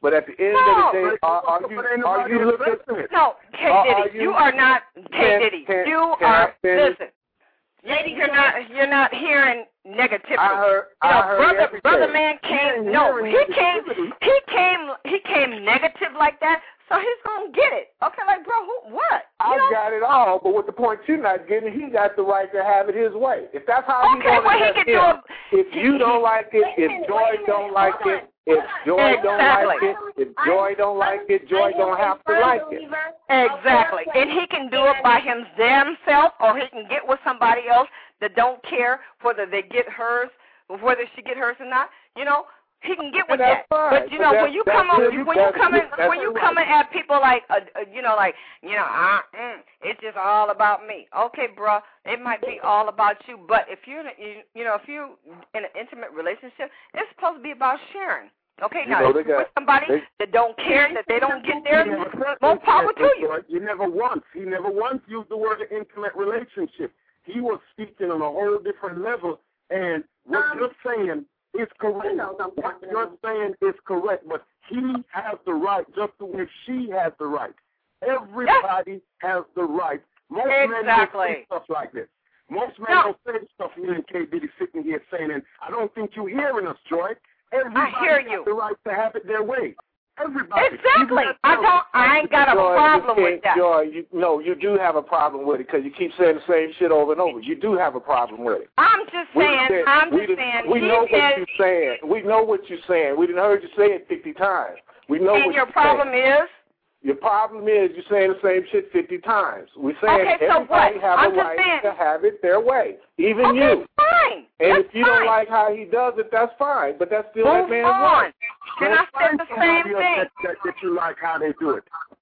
But at the end no. of the day, are, are you are you looking? No, K are, Diddy, are you, you are not K can, Diddy. Can, you can are listen. Lady, You're not you're not hearing negativity. I heard, you know, I heard brother everything. brother man came no, he came he came he came negative like that, so he's gonna get it. Okay, like bro, who, what? You I know? got it all, but what the point you're not getting, he got the right to have it his way. If that's how okay, he wants well, it, he can him. do it. If you don't like it, if Joy don't like it, if Joy don't like it, if Joy don't like it, Joy don't have to like it. Exactly, and he can do it by him damn self, or he can get with somebody else that don't care whether they get hers, whether she get hers or not. You know, he can get with that. Fine. But you know, but when you come on, really, when you coming, when you right. coming at people like, uh, uh, you know, like, you know, uh, mm, it's just all about me. Okay, bro, it might be all about you, but if you're, in a, you, you know, if you're in an intimate relationship, it's supposed to be about sharing. Okay, you now know, if you're with somebody they, that don't care, that they don't get theirs, more power to you. You never once, he never once used the word intimate relationship. He was speaking on a whole different level, and what um, you're saying is correct. You know, what you're saying is correct, but he has the right just the way she has the right. Everybody yes. has the right. Most exactly. men don't say stuff like this. Most men no. don't say stuff me and K. Diddy sitting here saying, and I don't think you're hearing us, Joy. Everybody I hear has you. the right to have it their way. Everybody. Exactly. I don't. I ain't got a Joy, problem with that. Joy, you, no, you do have a problem with it because you keep saying the same shit over and over. You do have a problem with it. I'm just saying. Said, I'm we just did, saying. We know said, what you're saying. We know what you're saying. We didn't heard you say it fifty times. We know and what your you're problem saying. is. Your problem is you're saying the same shit fifty times. We're saying okay, so everybody what? have I'm a just right saying. to have it their way, even okay, you. Fine. And that's if you fine. don't like how he does it, that's fine. But that's still Move that man's on. right. Can I say the same thing? That, that, that you like how they do it.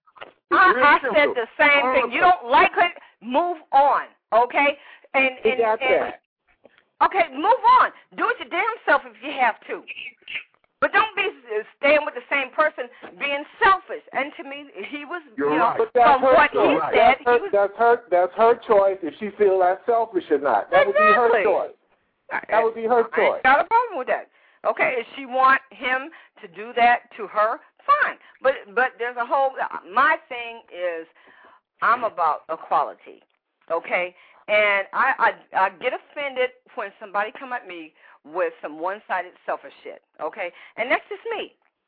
I, I said the same thing. You don't like it, move on, okay? And, he and, got and that. Okay, move on. Do it your damn self if you have to. But don't be staying with the same person being selfish. And to me, he was, You're you know, right. But that's from her what choice. he Right. said, that's, her, he was, that's her. That's her choice if she feels that selfish or not. That exactly. would be her choice. That would be her I choice. ain't got a problem with that. Okay, if she want him to do that to her, fine. But but there's a whole. My thing is, I'm about equality. Okay, and I I, I get offended when somebody come at me with some one-sided selfish shit. Okay, and that's just me.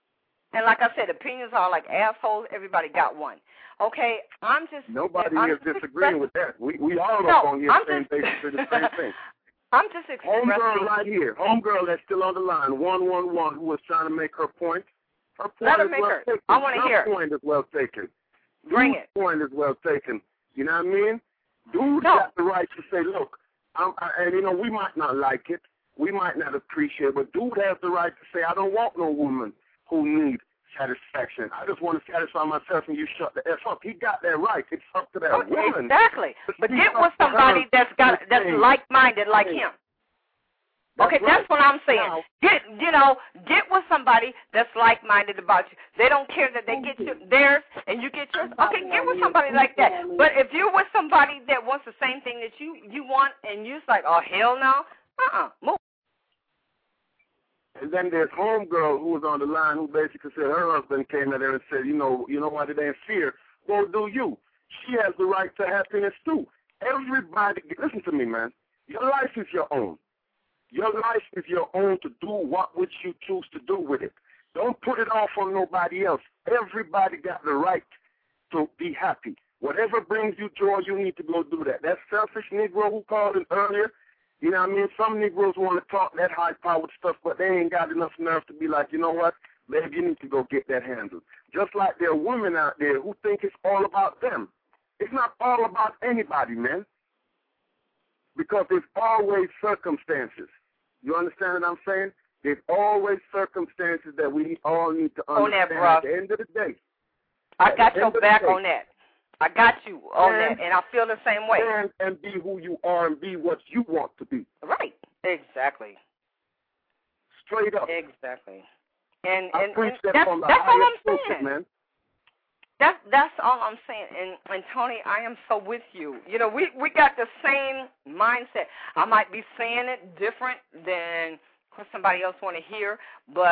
And like I said, opinions are like assholes. Everybody got one. Okay, I'm just nobody I'm is just disagreeing with that. We we all no, up on here I'm saying just, basically the same thing. I'm just expressing. Homegirl right here. Homegirl that's still on the line. One one one who was trying to make her point. Her point Let her is make well her. taken. I want to hear. Her point is well taken. Bring Dude's it. point is well taken. You know what I mean? Dude no. got the right to say, look, I'm, I, and you know we might not like it, we might not appreciate it, but dude has the right to say, I don't want no woman who needs satisfaction. I just want to satisfy myself, and you shut the F up. He got that right. It's up to that oh, woman. Exactly. But get with somebody that's got that's like-minded like him. That's okay, right. that's what I'm saying. Now, get you know, get with somebody that's like-minded about you. They don't care that they get you theirs and you get yours. Okay, get with somebody like that. But if you're with somebody that wants the same thing that you you want, and you're like, oh hell no, uh-uh, move. And then there's homegirl who was on the line who basically said her husband came at her and said, you know, you know what, it ain't fear. Well, do you? She has the right to happiness too. Everybody, listen to me, man. Your life is your own. Your life is your own to do what which you choose to do with it. Don't put it off on nobody else. Everybody got the right to be happy. Whatever brings you joy, you need to go do that. That selfish Negro who called in earlier, you know what I mean? Some Negroes want to talk that high-powered stuff, but they ain't got enough nerve to be like, you know what, babe, you need to go get that handled. Just like there are women out there who think it's all about them. It's not all about anybody, man, because there's always circumstances. You understand what I'm saying? There's always circumstances that we all need to understand. On that, at the end of the day. I got your back day, on that. I got you on and, that, and I feel the same way. And, and be who you are and be what you want to be. Right. Exactly. Straight up. Exactly. And, I and, preach and that that's, from the that's all highest I'm pulpit, saying. man. That's that's all I'm saying. And and Tony, I am so with you. You know, we, we got the same mindset. I might be saying it different than what somebody else want to hear, but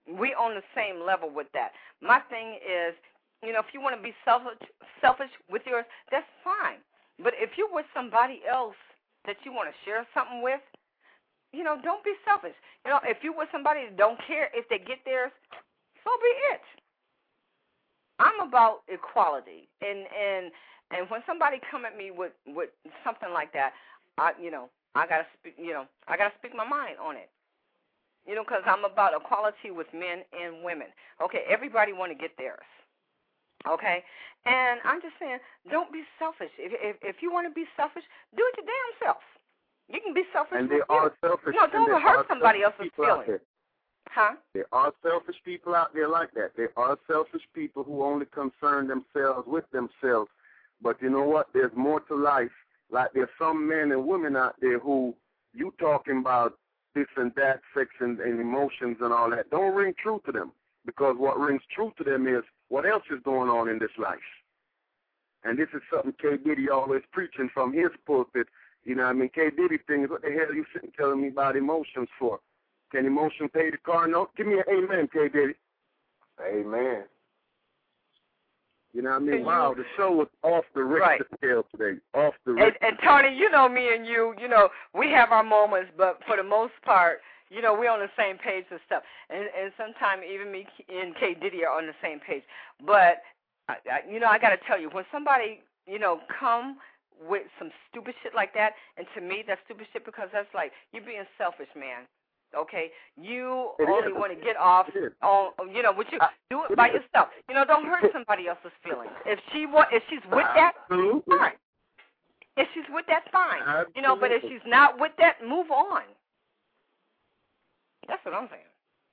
We on the same level with that. My thing is, you know, if you want to be selfish, selfish with yours, that's fine. But if you're with somebody else that you want to share something with, you know, don't be selfish. You know, if you're with somebody that don't care if they get theirs, so be it. I'm about equality, and and and when somebody come at me with, with something like that, I you know I gotta speak you know I gotta speak my mind on it. You know, because I'm about equality with men and women. Okay, everybody want to get theirs. Okay, and I'm just saying, don't be selfish. If if, if you want to be selfish, do it your damn self. You can be selfish. And with they are you. selfish. No, don't hurt somebody else's feelings. Huh? There are selfish people out there like that. There are selfish people who only concern themselves with themselves. But you know what? There's more to life. Like there's some men and women out there who you talking about this and that, sex and, and emotions and all that. Don't ring true to them, because what rings true to them is what else is going on in this life. And this is something K. Diddy always preaching from his pulpit. You know what I mean? K. Diddy thing is, what the hell are you sitting telling me about emotions for? Can emotion pay the car note? Give me an amen, K. Diddy. Amen. You know what I mean? Wow, the show was off the Richter right. scale today. Off the and, Richter. and Tony, you know me and you, you know, we have our moments, but for the most part, you know, we're on the same page and stuff. And, and sometimes even me and K. Diddy are on the same page. But, I, I, you know, I got to tell you, when somebody, you know, come with some stupid shit like that, and to me that's stupid shit, because that's like, you're being selfish, man. Okay, you it only is. want to get off on, you know, what you do it by yourself. You know, don't hurt somebody else's feelings. If she want, if she's with that, Absolutely. fine. If she's with that, fine. Absolutely. You know, but if she's not with that, move on. That's what I'm saying.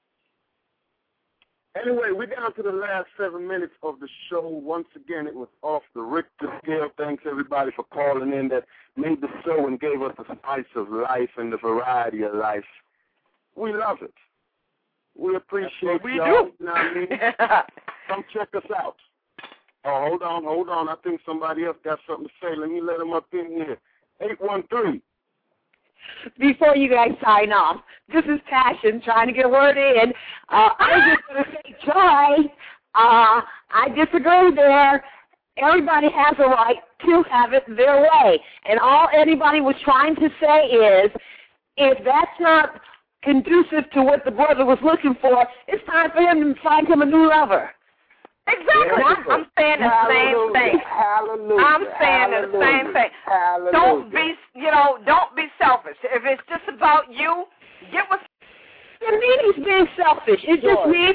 Anyway, we're down to the last seven minutes of the show. Once again, it was off the Richter scale. Thanks, everybody, for calling in that made the show and gave us the spice of life and the variety of life. We love it. We appreciate we y'all. do. You know what I mean? Come check us out. Oh, hold on, hold on. I think somebody else got something to say. Let me let them up in here. eight one three. Before you guys sign off, this is Passion trying to get a word in. Uh, I was just going to say, Joy, uh, I disagree there. Everybody has a right to have it their way. And all anybody was trying to say is, if that's not conducive to what the brother was looking for, it's time for him to find him a new lover. Exactly. I'm, I'm saying the Hallelujah. same thing. Hallelujah. I'm saying Hallelujah. the same thing. Hallelujah. Don't be, you know, don't be selfish. If it's just about you, get with. It means he's being selfish. It just means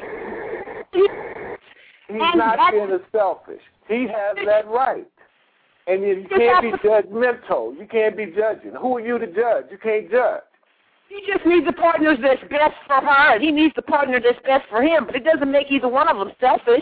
he's not being selfish. He has that right. And you can't be judgmental. You can't be judging. Who are you to judge? You can't judge. He just needs a partner that's best for her, and he needs the partner that's best for him. But it doesn't make either one of them selfish.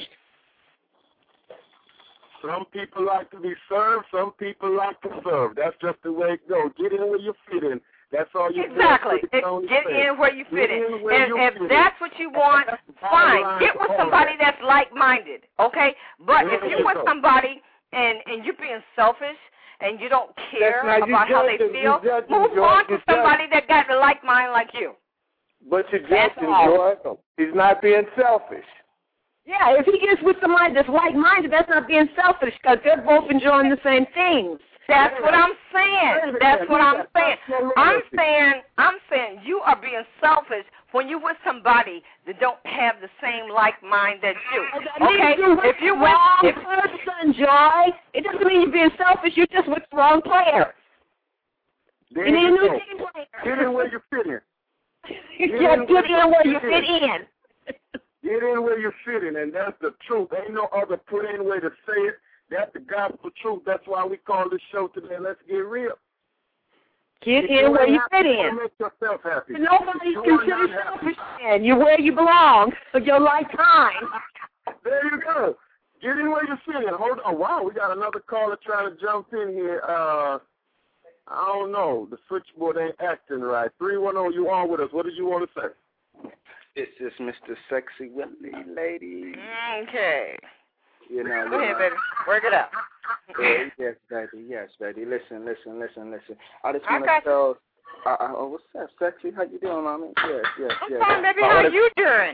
Some people like to be served. Some people like to serve. That's just the way it goes. Get in where you fit in. That's all you exactly. do. Exactly. Get in where you fit in. in And if that's what you want, fine. Get with somebody that's like-minded, okay? But if you're with somebody and, and you're being selfish and you don't care about how they feel, move on to somebody that got the like mind like you. But you're judging, Joy. He's not being selfish. Yeah, if he gets with somebody that's like-minded, that's not being selfish, because they're both enjoying the same things. That's what I'm saying. That's what I'm saying. I'm saying, I'm saying you are being selfish when you're with somebody that don't have the same like mind that you. Okay, if you're with if person, Joy, it doesn't mean you're being selfish. You're just with the wrong player. There you need a you new go. team player. Get in where you fit in. Yeah, get in where you fit in. Get in where you fit in, and that's the truth. Ain't no other plain way to say it. That's the gospel truth. That's why we call this show today, Let's Get Real. Get in where you fit in. Make yourself happy. Nobody's considered selfish, man. You're where you belong for your lifetime. There you go. Get in where you fit in. Hold on. Wow, we got another caller trying to jump in here. Uh, I don't know. The switchboard ain't acting right. three one zero, you on with us. What did you want to say? It's just Mister Sexy Willie, lady. Okay. You know, go ahead, baby. Work it out. Yeah, yes, baby. Yes, baby. Listen, listen, listen, listen. I just I want to tell. Uh, uh, oh, what's up, Sexy? How you doing, mommy? Yes, yes, I'm yes. fine, baby. I How wanna, you doing?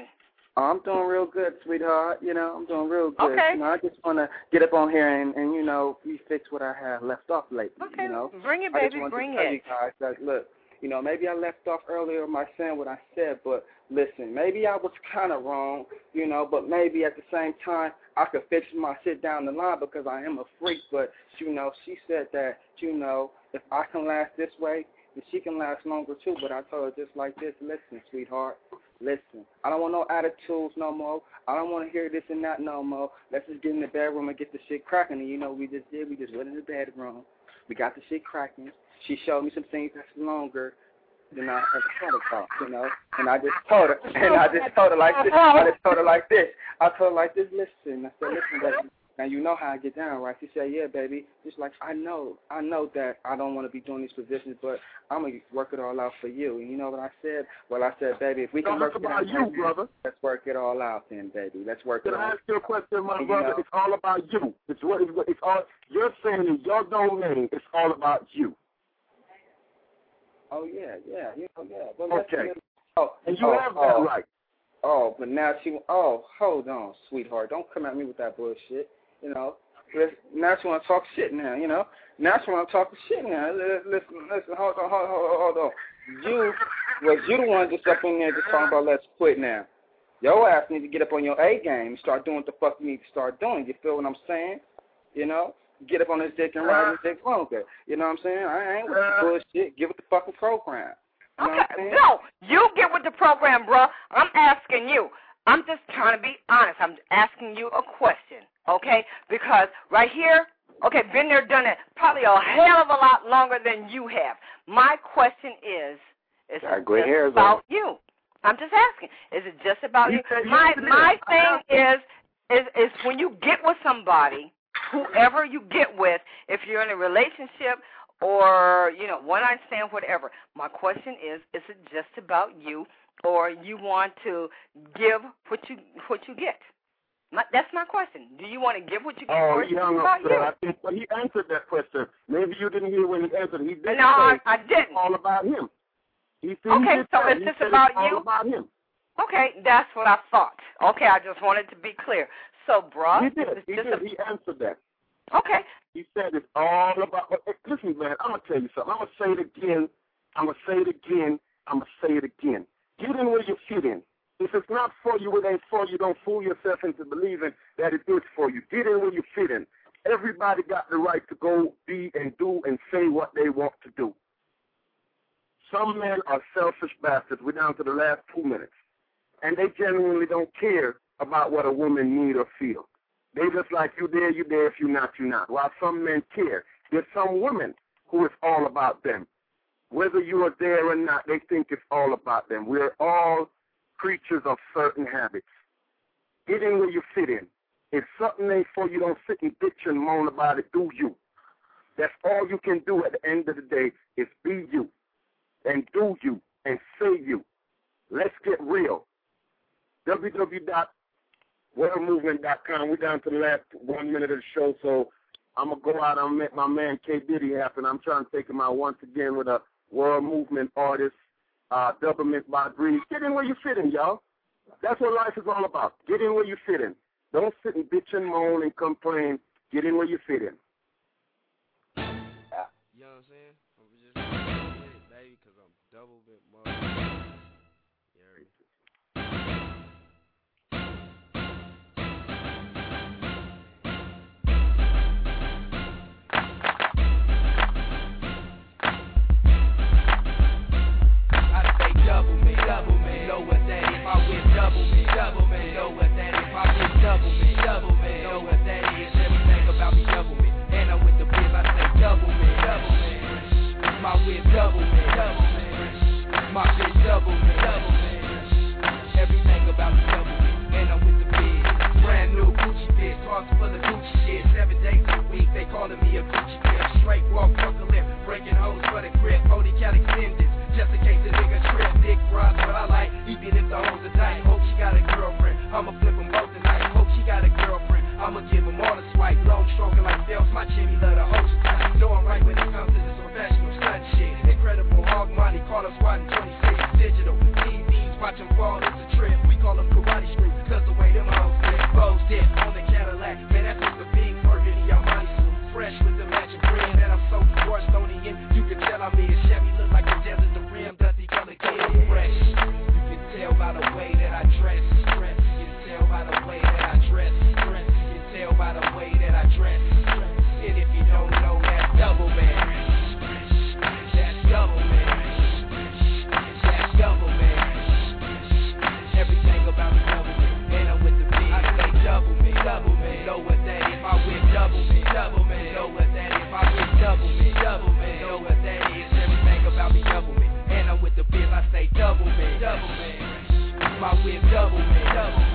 Oh, I'm doing real good, sweetheart. You know, I'm doing real good. Okay. You know, I just want to get up on here and, and, you know, refix what I have left off lately. Okay, you know? bring it, I baby, just want bring to tell it. you guys that, look, you know, maybe I left off earlier by saying what I said, but listen, maybe I was kind of wrong, you know, but maybe at the same time I could fix my shit down the line because I am a freak. But, you know, she said that, you know, if I can last this way, then she can last longer too. But I told her just like this, listen, sweetheart, listen, I don't want no attitudes no more. I don't want to hear this and that no more. Let's just get in the bedroom and get the shit cracking. And, you know, we just did. We just went in the bedroom. We got the shit cracking. She showed me some things that's longer than I ever thought about, you know. And I just told her, and I just told her like this. I just told her like this. I told her like this, listen. I said, listen, baby. Now, you know how I get down, right? She said, yeah, baby. Just like, I know. I know that I don't want to be doing these positions, but I'm going to work it all out for you. And you know what I said? Well, I said, baby, if we can no, work it about out, you, baby, brother. Let's work it all out then, baby. Let's work Can it I all out. ask you a question, my And, brother? you know, it's all about you. It's what it's, it's all, you're saying in your domain, it's all about you. Oh, yeah, yeah, you know, yeah. Well, okay. Let's, oh, and you oh, have that oh, right. Oh, but now she, oh, hold on, sweetheart. Don't come at me with that bullshit, you know. Now she want to talk shit now, you know. Now she want to talk shit now. Listen, listen, hold on, hold on, hold on. You, was you the one just up in there just talking about let's quit now. Your ass need to get up on your A game and start doing what the fuck you need to start doing. You feel what I'm saying? You know? Get up on this dick and ride this dick longer. You know what I'm saying? I ain't with the bullshit. Get with the fucking program. You know Okay, no, you get with the program, bro. I'm asking you. I'm just trying to be honest. I'm asking you a question, okay? Because right here, okay, been there, done it, probably a hell of a lot longer than you have. My question is, is it just about you? I'm just asking. Is it just about you? My my thing is, is is when you get with somebody, whoever you get with, if you're in a relationship or, you know, one night stand, whatever, my question is, is it just about you, or you want to give what you what you get? My, that's my question. Do you want to give what you get, oh, or is it young about girl, you? I think, well, he answered that question. Maybe you didn't hear when he answered. He didn't no, I, say I didn't. It's all about him. He said, okay, he so say, it's he just said about it's you? all about him. Okay, that's what I thought. Okay, I just wanted to be clear. So, bruh, He did. it's He just did. a, He answered that. okay. He said it's all about. Listen, man, I'm gonna tell you something. I'm gonna say it again. I'm gonna say it again. I'm gonna say it again. Get in where you fit in. If it's not for you, it ain't for you. Don't fool yourself into believing that it is for you. Get in where you fit in. Everybody got the right to go be and do and say what they want to do. Some men are selfish bastards. We're down to the last two minutes. And they genuinely don't care about what a woman need or feel. They just like, you there, you there. If you not, you not. While some men care. There's some women who it's all about them. Whether you are there or not, they think it's all about them. We're all creatures of certain habits. Get in where you fit in. If something ain't for you, don't sit and bitch and moan about it. Do you. That's all you can do at the end of the day is be you and do you and say you. Let's get real. w w w dot world movement dot com. We're down to the last one minute of the show, so I'm going to go out and make my man K. Diddy happen. I'm trying to take him out once again with a world movement artist, uh, Doublemint by Breeze. Get in where you fit in, y'all. That's what life is all about. Get in where you fit in. Don't sit and bitch and moan and complain. Get in where you fit in. You know what I'm saying? I'm just with it, baby, because I'm double bit more. Double me, double me, know what that is. I win double me, double me, know what that is. I win double me, double me, know what that is. Everything about me double me, and I'm with the biz. I say double me, double me. My win double me, double me. My bitch double me, double me. Everything about me double me, and I'm with the biz. Brand new Gucci bitch, cars full of Gucci shit. Seven days a week, they calling me a Gucci bitch. Straight walk, fuck a lip, breaking hoes for the grip. forty cal extended. Just in case the nigga trip, dick rides what I like, even if the hoes are tight. Hope she got a girlfriend, I'ma flip them both tonight. Hope she got a girlfriend, I'ma give them all a swipe. Long stroking like Phelps, my chimney love the host time. Know I'm right when it comes to this professional stunt shit. Incredible hog money, call us squatting twenty-six digital. T Vs, watch them fall, it's a trip. We call them karate street. my whip double man.